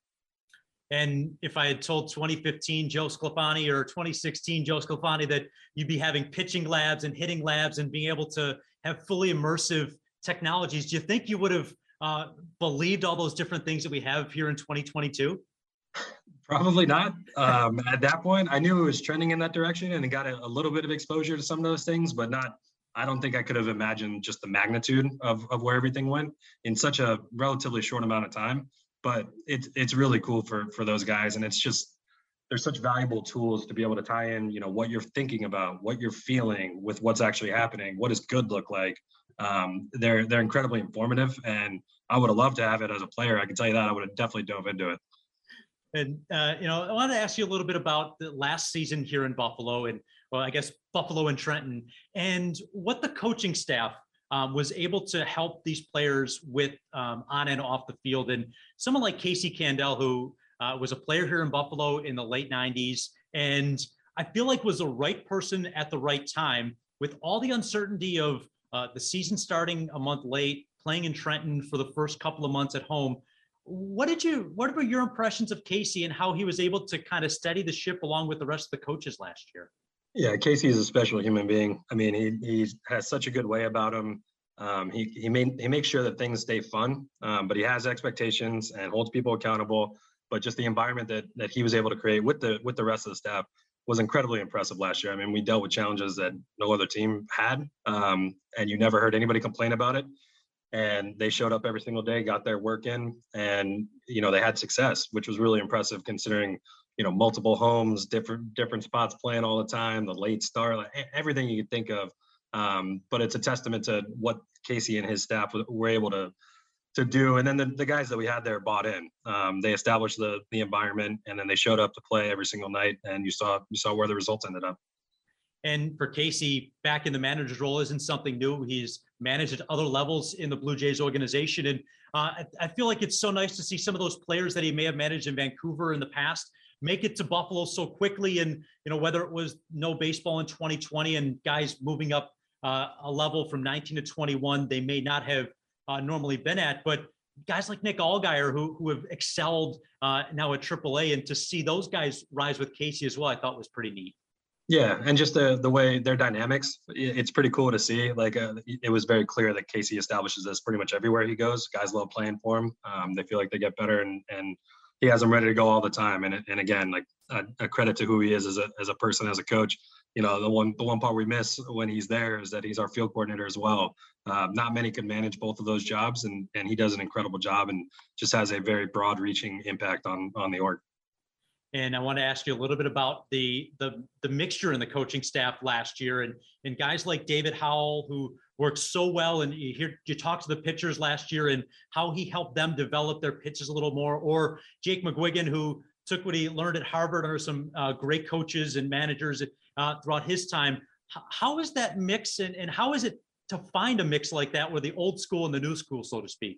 And if I had told twenty fifteen Joe Sclafani or twenty sixteen Joe Sclafani that you'd be having pitching labs and hitting labs and being able to have fully immersive technologies, do you think you would have uh, believed all those different things that we have here in twenty twenty-two? Probably not. Um, at that point, I knew it was trending in that direction and it got a, a little bit of exposure to some of those things, but not, I don't think I could have imagined just the magnitude of, of where everything went in such a relatively short amount of time. But it's it's really cool for, for those guys. And it's just, there's such valuable tools to be able to tie in, you know, what you're thinking about, what you're feeling with what's actually happening. What does good look like? Um, they're, they're incredibly informative, and I would have loved to have it as a player. I can tell you that I would have definitely dove into it. And, uh, you know, I wanted to ask you a little bit about the last season here in Buffalo and, well, I guess Buffalo and Trenton, and what the coaching staff um, was able to help these players with um, on and off the field. And someone like Casey Candell, who uh, was a player here in Buffalo in the late nineties, and I feel like was the right person at the right time with all the uncertainty of uh, the season starting a month late, playing in Trenton for the first couple of months at home. What did you, what were your impressions of Casey and how he was able to kind of steady the ship along with the rest of the coaches last year? Yeah, Casey is a special human being. I mean, he he has such a good way about him. Um, he he made, he makes sure that things stay fun, um, but he has expectations and holds people accountable. But just the environment that that he was able to create with the with the rest of the staff was incredibly impressive last year. I mean, we dealt with challenges that no other team had, um, and you never heard anybody complain about it. And they showed up every single day, got their work in, and, you know, they had success, which was really impressive considering, you know, multiple homes, different different spots playing all the time, the late start, like, everything you could think of. Um, but it's a testament to what Casey and his staff were able to to do. And then the, the guys that we had there bought in. Um, they established the the environment, and then they showed up to play every single night. And you saw you saw where the results ended up. And for Casey, back in the manager's role isn't something new. He's managed at other levels in the Blue Jays organization. And uh, I, I feel like it's so nice to see some of those players that he may have managed in Vancouver in the past make it to Buffalo so quickly. And, you know, whether it was no baseball in twenty twenty and guys moving up uh, a level from nineteen to twenty-one, they may not have uh, normally been at, but guys like Nick Allgaier who, who have excelled uh, now at triple A, and to see those guys rise with Casey as well, I thought was pretty neat. Yeah, and just the the way their dynamics, it's pretty cool to see. Like, uh, it was very clear that Casey establishes this pretty much everywhere he goes. Guys love playing for him. Um, they feel like they get better, and and he has them ready to go all the time. And and again, like a, a credit to who he is as a as a person, as a coach. You know, the one the one part we miss when he's there is that he's our field coordinator as well. Um, not many can manage both of those jobs, and and he does an incredible job, and just has a very broad-reaching impact on on the org. And I want to ask you a little bit about the the the mixture in the coaching staff last year, and and guys like David Howell, who worked so well. And you hear you talk to the pitchers last year and how he helped them develop their pitches a little more, or Jake McGuigan, who took what he learned at Harvard under some uh, great coaches and managers uh, throughout his time. H- how is that mix, and, and how is it to find a mix like that, where the old school and the new school, so to speak?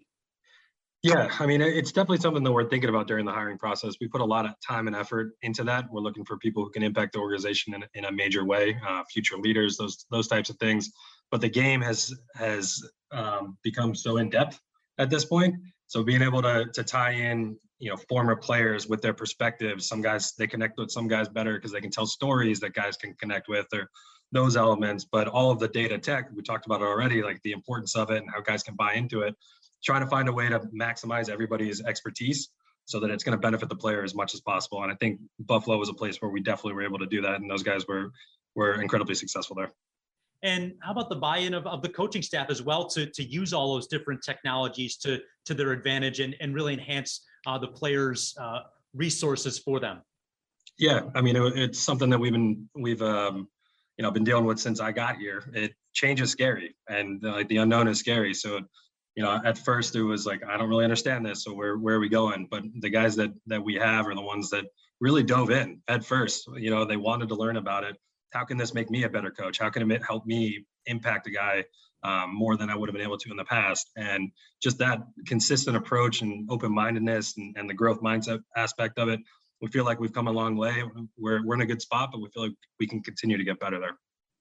Yeah, I mean, it's definitely something that we're thinking about during the hiring process. We put a lot of time and effort into that. We're looking for people who can impact the organization in, in a major way, uh, future leaders, those those types of things. But the game has has um, become so in depth at this point. So being able to to tie in, you know, former players with their perspectives. Some guys, they connect with some guys better because they can tell stories that guys can connect with, or those elements. But all of the data tech, we talked about it already, like the importance of it and how guys can buy into it. Trying to find a way to maximize everybody's expertise so that it's going to benefit the player as much as possible. And I think Buffalo was a place where we definitely were able to do that. And those guys were, were incredibly successful there. And how about the buy-in of, of the coaching staff as well to, to use all those different technologies to, to their advantage and, and really enhance uh, the players' uh, resources for them? Yeah, I mean, it, it's something that we've been, we've, um, you know, been dealing with since I got here. It change is scary, and uh, the unknown is scary. So, you know, at first it was like, I don't really understand this. So where, where are we going? But the guys that, that we have are the ones that really dove in at first. You know, they wanted to learn about it. How can this make me a better coach? How can it help me impact a guy um, more than I would have been able to in the past? And just that consistent approach and open-mindedness and, and the growth mindset aspect of it, we feel like we've come a long way. We're, we're in a good spot, but we feel like we can continue to get better there.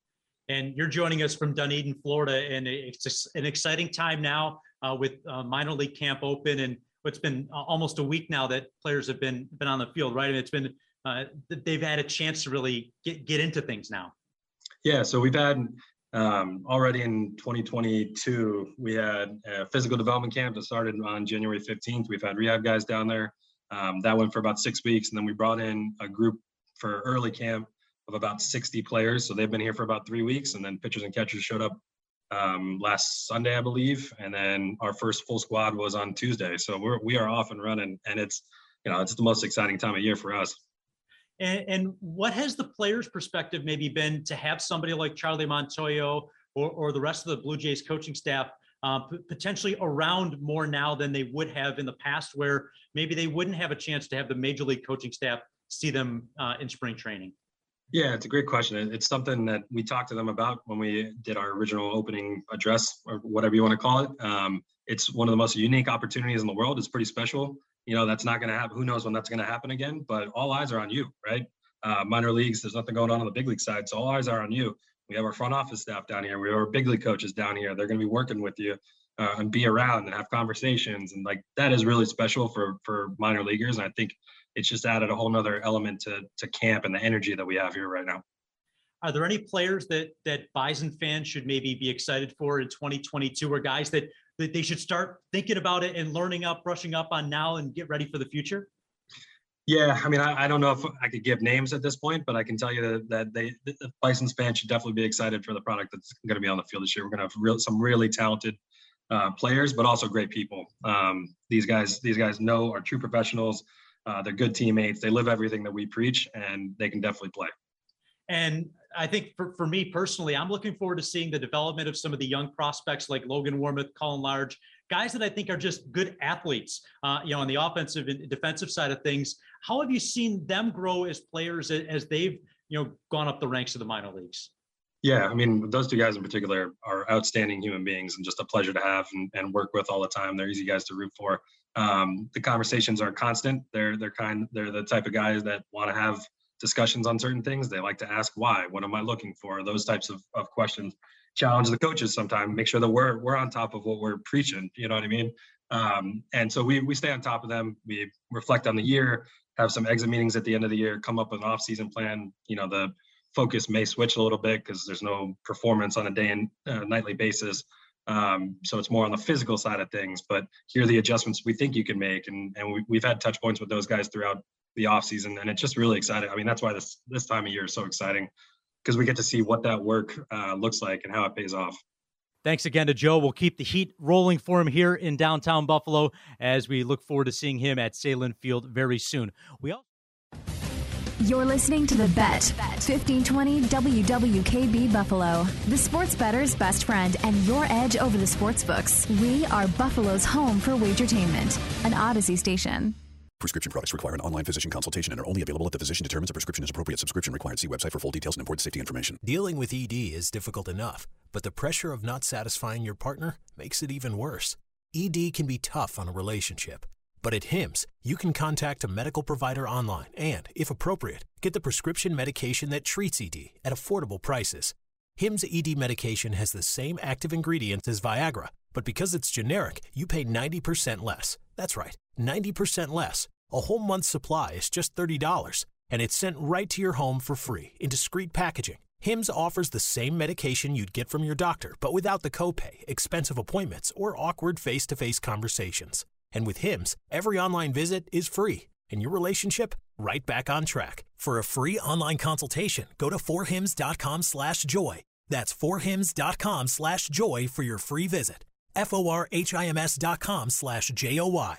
And you're joining us from Dunedin, Florida, and it's an exciting time now uh, with uh, minor league camp open, and it's been almost a week now that players have been been on the field, right? And it's been uh, they've had a chance to really get get into things now. Yeah, so we've had um, already in twenty twenty-two, we had a physical development camp that started on January fifteenth. We've had rehab guys down there. Um, that went for about six weeks, and then we brought in a group for early camp of about sixty players. So they've been here for about three weeks, and then pitchers and catchers showed up um, last Sunday, I believe. And then our first full squad was on Tuesday. So we're, we are off and running, and it's, you know, it's the most exciting time of year for us. And, and what has the players' perspective maybe been to have somebody like Charlie Montoyo or, or the rest of the Blue Jays coaching staff uh, p- potentially around more now than they would have in the past, where maybe they wouldn't have a chance to have the major league coaching staff see them uh, in spring training? Yeah, it's a great question. It's something that we talked to them about when we did our original opening address, or whatever you want to call it. Um, it's one of the most unique opportunities in the world. It's pretty special. You know, that's not going to happen. Who knows when that's going to happen again, but all eyes are on you, right? Uh, minor leagues, there's nothing going on on the big league side. So all eyes are on you. We have our front office staff down here. We have our big league coaches down here. They're going to be working with you uh, and be around and have conversations. And like, that is really special for, for minor leaguers. And I think it's just added a whole nother element to, to camp and the energy that we have here right now. Are there any players that that Bison fans should maybe be excited for in twenty twenty-two, or guys that, that they should start thinking about it and learning up, brushing up on now and get ready for the future? Yeah, I mean, I, I don't know if I could give names at this point, but I can tell you that, that they, the Bison's fans should definitely be excited for the product that's going to be on the field this year. We're going to have real, some really talented uh, players, but also great people. Um, these guys, these guys know are true professionals. Uh, they're good teammates. They live everything that we preach, and they can definitely play. And I think for, for me personally, I'm looking forward to seeing the development of some of the young prospects like Logan Warmoth, Colin Large, guys that I think are just good athletes, uh, you know, on the offensive and defensive side of things. How have you seen them grow as players as they've, you know, gone up the ranks of the minor leagues? Yeah, I mean, those two guys in particular are outstanding human beings and just a pleasure to have and, and work with all the time. They're easy guys to root for. Um, the conversations are constant. They're they're kind. They're the type of guys that want to have discussions on certain things. They like to ask why. What am I looking for? Those types of, of questions. Challenge the coaches sometimes. Make sure that we're we're on top of what we're preaching. You know what I mean? Um, and so we we stay on top of them. We reflect on the year. Have some exit meetings at the end of the year. Come up with an off-season plan. You know, the focus may switch a little bit because there's no performance on a day and uh, nightly basis. Um, so it's more on the physical side of things, but here are the adjustments we think you can make. And, and we, we've had touch points with those guys throughout the off season, and it's just really exciting. I mean, that's why this, this time of year is so exciting, because we get to see what that work uh, looks like and how it pays off. Thanks again to Joe. We'll keep the heat rolling for him here in downtown Buffalo as we look forward to seeing him at Sahlen Field very soon. We also You're listening to The Bet, fifteen twenty W W K B Buffalo, the sports bettor's best friend and your edge over the sports books. We are Buffalo's home for wagertainment, an Odyssey station. Prescription products require an online physician consultation and are only available if the physician determines a prescription is appropriate. Subscription required. See website for full details and important safety information. Dealing with E D is difficult enough, but the pressure of not satisfying your partner makes it even worse. E D can be tough on a relationship. But at Hims, you can contact a medical provider online and, if appropriate, get the prescription medication that treats E D at affordable prices. Hims E D medication has the same active ingredients as Viagra, but because it's generic, you pay ninety percent less. That's right, ninety percent less. A whole month's supply is just thirty dollars, and it's sent right to your home for free in discreet packaging. Hims offers the same medication you'd get from your doctor, but without the copay, expensive appointments, or awkward face-to-face conversations. And with Hims, every online visit is free, and your relationship right back on track. For a free online consultation, go to forhims.com slash joy. That's forhims.com slash joy for your free visit. F-O-R-H-I-M-S dot com slash J-O-Y.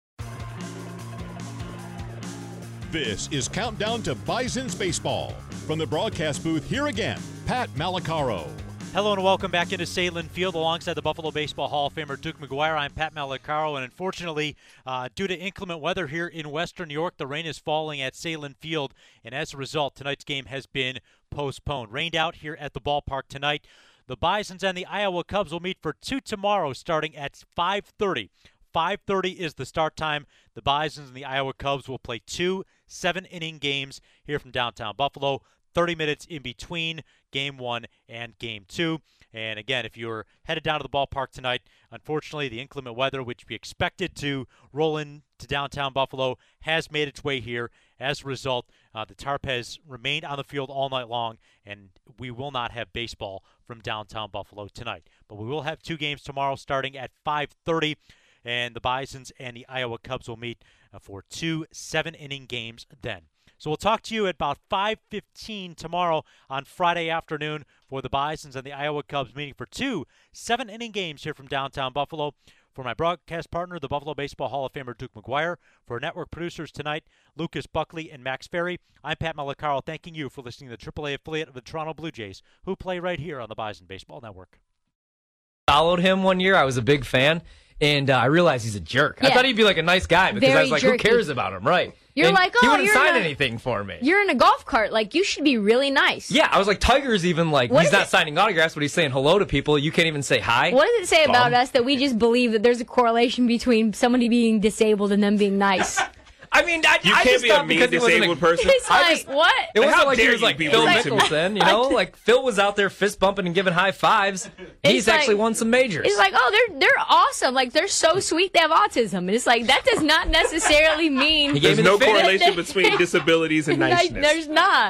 This is Countdown to Bison's Baseball. From the broadcast booth, here again, Pat Malacaro. Hello and welcome back into Sahlen Field alongside the Buffalo Baseball Hall of Famer Duke McGuire. I'm Pat Malacaro, and unfortunately, uh, due to inclement weather here in Western New York, the rain is falling at Sahlen Field, and as a result, tonight's game has been postponed. Rained out here at the ballpark tonight. The Bisons and the Iowa Cubs will meet for two tomorrow starting at five thirty. five thirty is the start time. The Bisons and the Iowa Cubs will play two seven-inning games here from downtown Buffalo. thirty minutes in between game one and game two. And again, if you're headed down to the ballpark tonight, unfortunately, the inclement weather, which we expected to roll into downtown Buffalo, has made its way here. As a result, uh, the Tarp has remained on the field all night long, and we will not have baseball from downtown Buffalo tonight. But we will have two games tomorrow starting at five thirty, and the Bisons and the Iowa Cubs will meet uh, for two seven-inning games then. So we'll talk to you at about five fifteen tomorrow on Friday afternoon for the Bisons and the Iowa Cubs meeting for two seven-inning games here from downtown Buffalo. For my broadcast partner, the Buffalo Baseball Hall of Famer Duke McGuire. For our network producers tonight, Lucas Buckley and Max Ferry, I'm Pat Malacaro, thanking you for listening to the triple A affiliate of the Toronto Blue Jays, who play right here on the Bison Baseball Network. Followed him one year. I was a big fan. And uh, I realized he's a jerk. Yeah. I thought he'd be like a nice guy because Very I was like, jerky. who cares about him, right? You're and like, oh, he wouldn't you're sign in a- anything for me. You're in a golf cart. Like, you should be really nice. Yeah, I was like, Tiger's even like, What he's is not it- signing autographs, but he's saying hello to people. You can't even say hi. What does it say about Bum. us that we just believe that there's a correlation between somebody being disabled and them being nice? I mean, I, You I can't just be a thought mean because he wasn't disabled a- person. He's I like, just- what? It Like, wasn't how like he dare was you like be Phil mean to me? Mickelson, you know? Like, Phil was out there fist bumping and giving high fives. He's like- actually won some majors. It's like, oh, they're they're awesome. Like, they're so sweet. They have autism. And it's like, that does not necessarily mean... There's no correlation between disabilities and Like, niceness. there's not.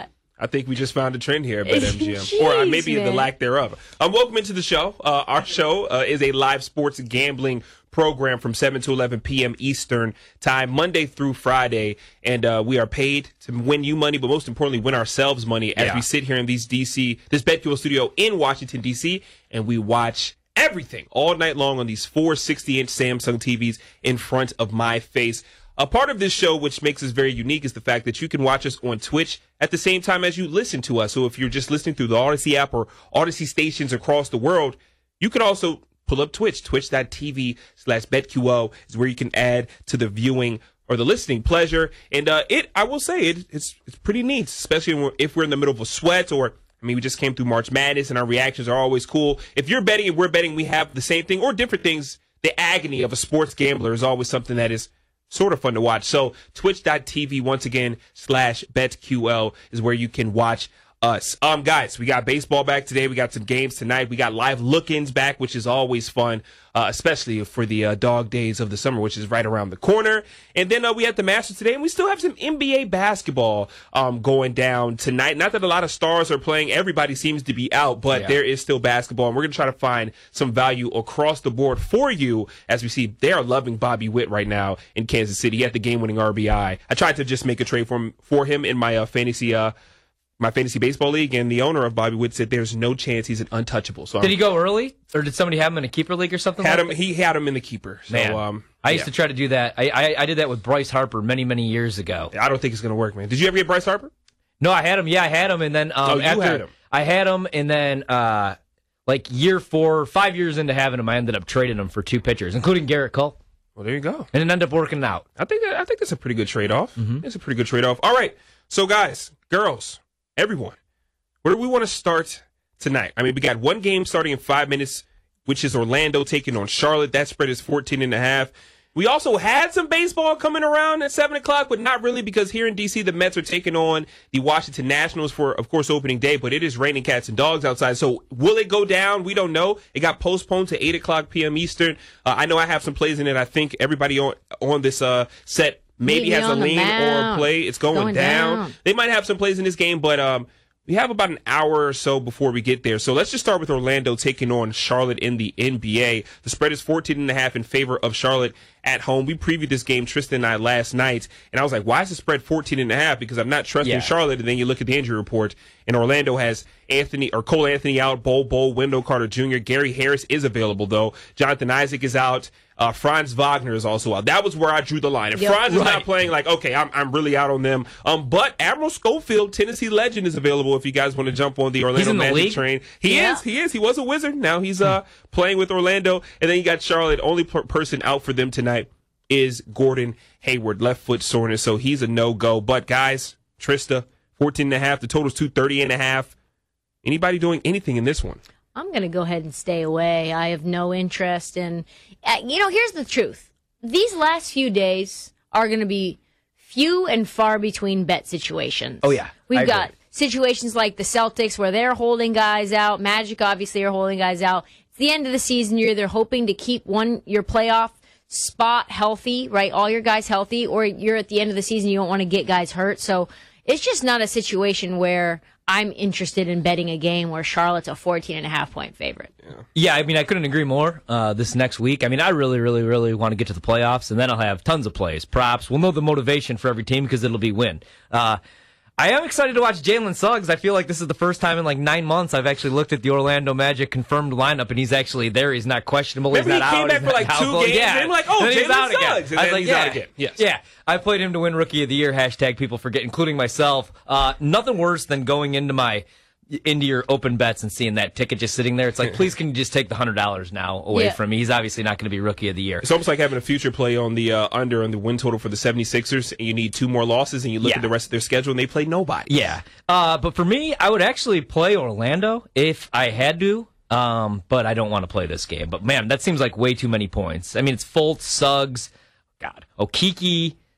I think we just found a trend here at BetMGM, Jeez, or uh, maybe man. the lack thereof. Um, welcome into the show. Uh, our show uh, is a live sports gambling program from seven to eleven p.m. Eastern time, Monday through Friday, and uh, we are paid to win you money, but most importantly, win ourselves money as Yeah. we sit here in these D C, this BetQL studio in Washington D C, and we watch everything all night long on these four sixty-inch Samsung T Vs in front of my face. A part of this show, which makes us very unique, is the fact that you can watch us on Twitch at the same time as you listen to us. So if you're just listening through the Odyssey app or Odyssey stations across the world, you can also pull up Twitch. Twitch.tv slash BetQL is where you can add to the viewing or the listening pleasure. And uh, it, I will say, it, it's it's pretty neat, especially when we're, if we're in the middle of a sweat or, I mean, we just came through March Madness and our reactions are always cool. If you're betting and we're betting, we have the same thing or different things. The agony of a sports gambler is always something that is sort of fun to watch. So twitch.tv, once again, slash BetQL is where you can watch us. Um, guys, we got baseball back today. We got some games tonight. We got live look-ins back, which is always fun, uh, especially for the uh, dog days of the summer, which is right around the corner. And then uh, we had the Masters today, and we still have some N B A basketball um, going down tonight. Not that a lot of stars are playing. Everybody seems to be out, but Yeah. there is still basketball, and we're going to try to find some value across the board for you. As we see, they are loving Bobby Witt right now in Kansas City. He had the game-winning R B I. I tried to just make a trade for him, for him in my uh, fantasy uh, my fantasy baseball league, and the owner of Bobby Witt said there's no chance he's an untouchable. So Did I'm, he go early, or did somebody have him in a keeper league or something? had like him. that? He had him in the keeper. So Man, um, I used yeah. to try to do that. I, I I did that with Bryce Harper many many years ago. I don't think it's gonna work, man. Did you ever get Bryce Harper? No, I had him. Yeah, I had him, and then um, Oh, you after had him. I had him, and then uh, like year four, five years into having him, I ended up trading him for two pitchers, including Garrett Cole. Well, there you go. And it ended up working out. I think I think that's a pretty good trade off. Mm-hmm. It's a pretty good trade off. All right, so guys, girls, everyone, where do we want to start tonight? I mean, we got one game starting in five minutes, which is Orlando taking on Charlotte. That spread is fourteen and a half. We also had some baseball coming around at seven o'clock, but not really, because here in D C, the Mets are taking on the Washington Nationals for, of course, opening day, but it is raining cats and dogs outside. So will it go down? We don't know. It got postponed to eight o'clock p.m. Eastern. Uh, I know I have some plays in it. I think everybody on, on this uh, set maybe Maybe has a on the lean or a mound. play. It's going, Going down. down. They might have some plays in this game, but um, we have about an hour or so before we get there. So let's just start with Orlando taking on Charlotte in the N B A. The spread is fourteen and a half in favor of Charlotte at home. We previewed this game, Tristan and I, last night, and I was like, why is the spread fourteen and a half? Because I'm not trusting Yeah. Charlotte. And then you look at the injury report, and Orlando has Anthony or Cole Anthony out, Bol Bol, Wendell Carter Junior Gary Harris is available, though. Jonathan Isaac is out. Uh, Franz Wagner is also out. That was where I drew the line. If Yep. Franz is not Right. playing, like, okay, I'm I'm really out on them. Um, but Admiral Schofield, Tennessee legend, is available if you guys want to jump on the Orlando He's in the Magic league? train. He Yeah. is. He is. He was a Wizard. Now he's uh playing with Orlando. And then you got Charlotte. Only per- person out for them tonight is Gordon Hayward, left foot soreness, so he's a no-go. But guys, Trista, fourteen and a half. The total's two thirty and a half. Anybody doing anything in this one? I'm going to go ahead and stay away. I have no interest in. Uh, you know, here's the truth. These last few days are going to be few and far between bet situations. Oh, yeah. We've I got agree. situations like the Celtics where they're holding guys out. Magic obviously are holding guys out. It's the end of the season. You're either hoping to keep one your playoff spot healthy, right? All your guys healthy, or you're at the end of the season. You don't want to get guys hurt. So it's just not a situation where I'm interested in betting a game where Charlotte's a fourteen and a half point favorite. Yeah, I mean, I couldn't agree more. Uh, this next week, I mean, I really, really, really want to get to the playoffs, and then I'll have tons of plays, props. We'll know the motivation for every team because it'll be win. Uh, I am excited to watch Jalen Suggs. I feel like this is the first time in like nine months I've actually looked at the Orlando Magic confirmed lineup, and he's actually there. He's not questionable. Remember he's not he came out. back he's for not like two doubtful. games, Yeah. and we're like, oh, And then he's Jalen out again. Suggs, and I was then like, he's yeah. out again. Yes. Yeah. I played him to win Rookie of the Year. Hashtag people forget, including myself. Uh, nothing worse than going into my into your open bets and seeing that ticket just sitting there. It's like, please, can you just take the one hundred dollars now away Yeah. from me? He's obviously not going to be Rookie of the Year. It's almost like having a future play on the uh, under on the win total for the seventy-sixers, and you need two more losses, and you look Yeah. at the rest of their schedule, and they play nobody. Yeah. Uh, but for me, I would actually play Orlando if I had to, um, but I don't want to play this game. But, man, that seems like way too many points. I mean, it's Fultz, Suggs, God, Okiki.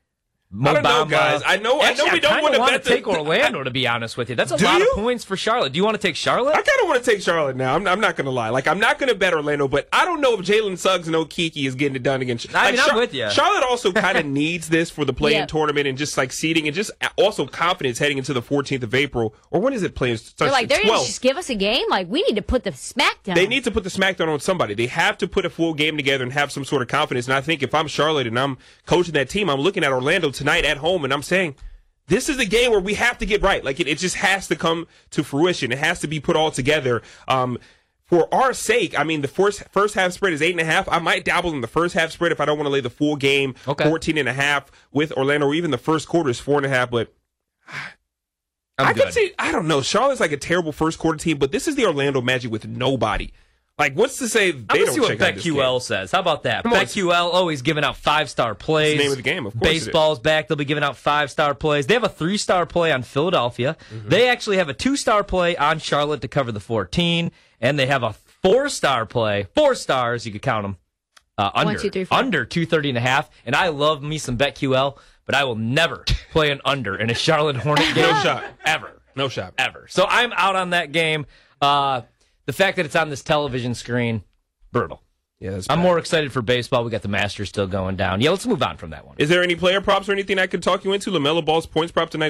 Mo I don't know, Bamba. guys. I know. Actually, I know we don't kinda want to wanna bet the, take Orlando. To be honest with you, that's a Do lot you? of points for Charlotte. Do you want to take Charlotte? I kind of want to take Charlotte now. I'm, I'm not going to lie. Like, I'm not going to bet Orlando, but I don't know if Jalen Suggs and Okeke is getting it done against. I like, mean, I'm Char- with you. Charlotte also kind of needs this for the play-in Yep. tournament and just like seeding and just also confidence heading into the fourteenth of April. Or when is it playing? They're like, they're going to twelfth. just give us a game? Like, we need to put the smack down. They need to put the smackdown on somebody. They have to put a full game together and have some sort of confidence. And I think if I'm Charlotte and I'm coaching that team, I'm looking at Orlando tonight at home and I'm saying, this is the game where we have to get right. Like, it, it just has to come to fruition. It has to be put all together. Um, for our sake, I mean, the first, first half spread is eight and a half. I might dabble in the first half spread if I don't want to lay the full game, Okay. fourteen and a half with Orlando, or even the first quarter is four and a half. But I'm I good. could see, I don't know. Charlotte's like a terrible first quarter team, but this is the Orlando Magic with nobody. Like, what's to say they I'm gonna don't see what check out this game? BetQL says. How about that? Come on. BetQL always giving out five-star plays. It's the name of the game, of course it is. Baseball's back. They'll be giving out five-star plays. They have a three-star play on Philadelphia. Mm-hmm. They actually have a two-star play on Charlotte to cover the fourteen. And they have a four-star play. Four stars, you could count them. Uh, under, One, two, three, four. under two thirty and a half. And I love me some BetQL, but I will never play an under in a Charlotte Hornet game. No shot. Ever. No shot. Ever. So I'm out on that game. Uh, the fact that it's on this television screen, brutal. Yeah, that's I'm bad. more excited for baseball. We got the Masters still going down. Yeah, let's move on from that one. Is there any player props or anything I could talk you into? LaMelo Ball's points prop tonight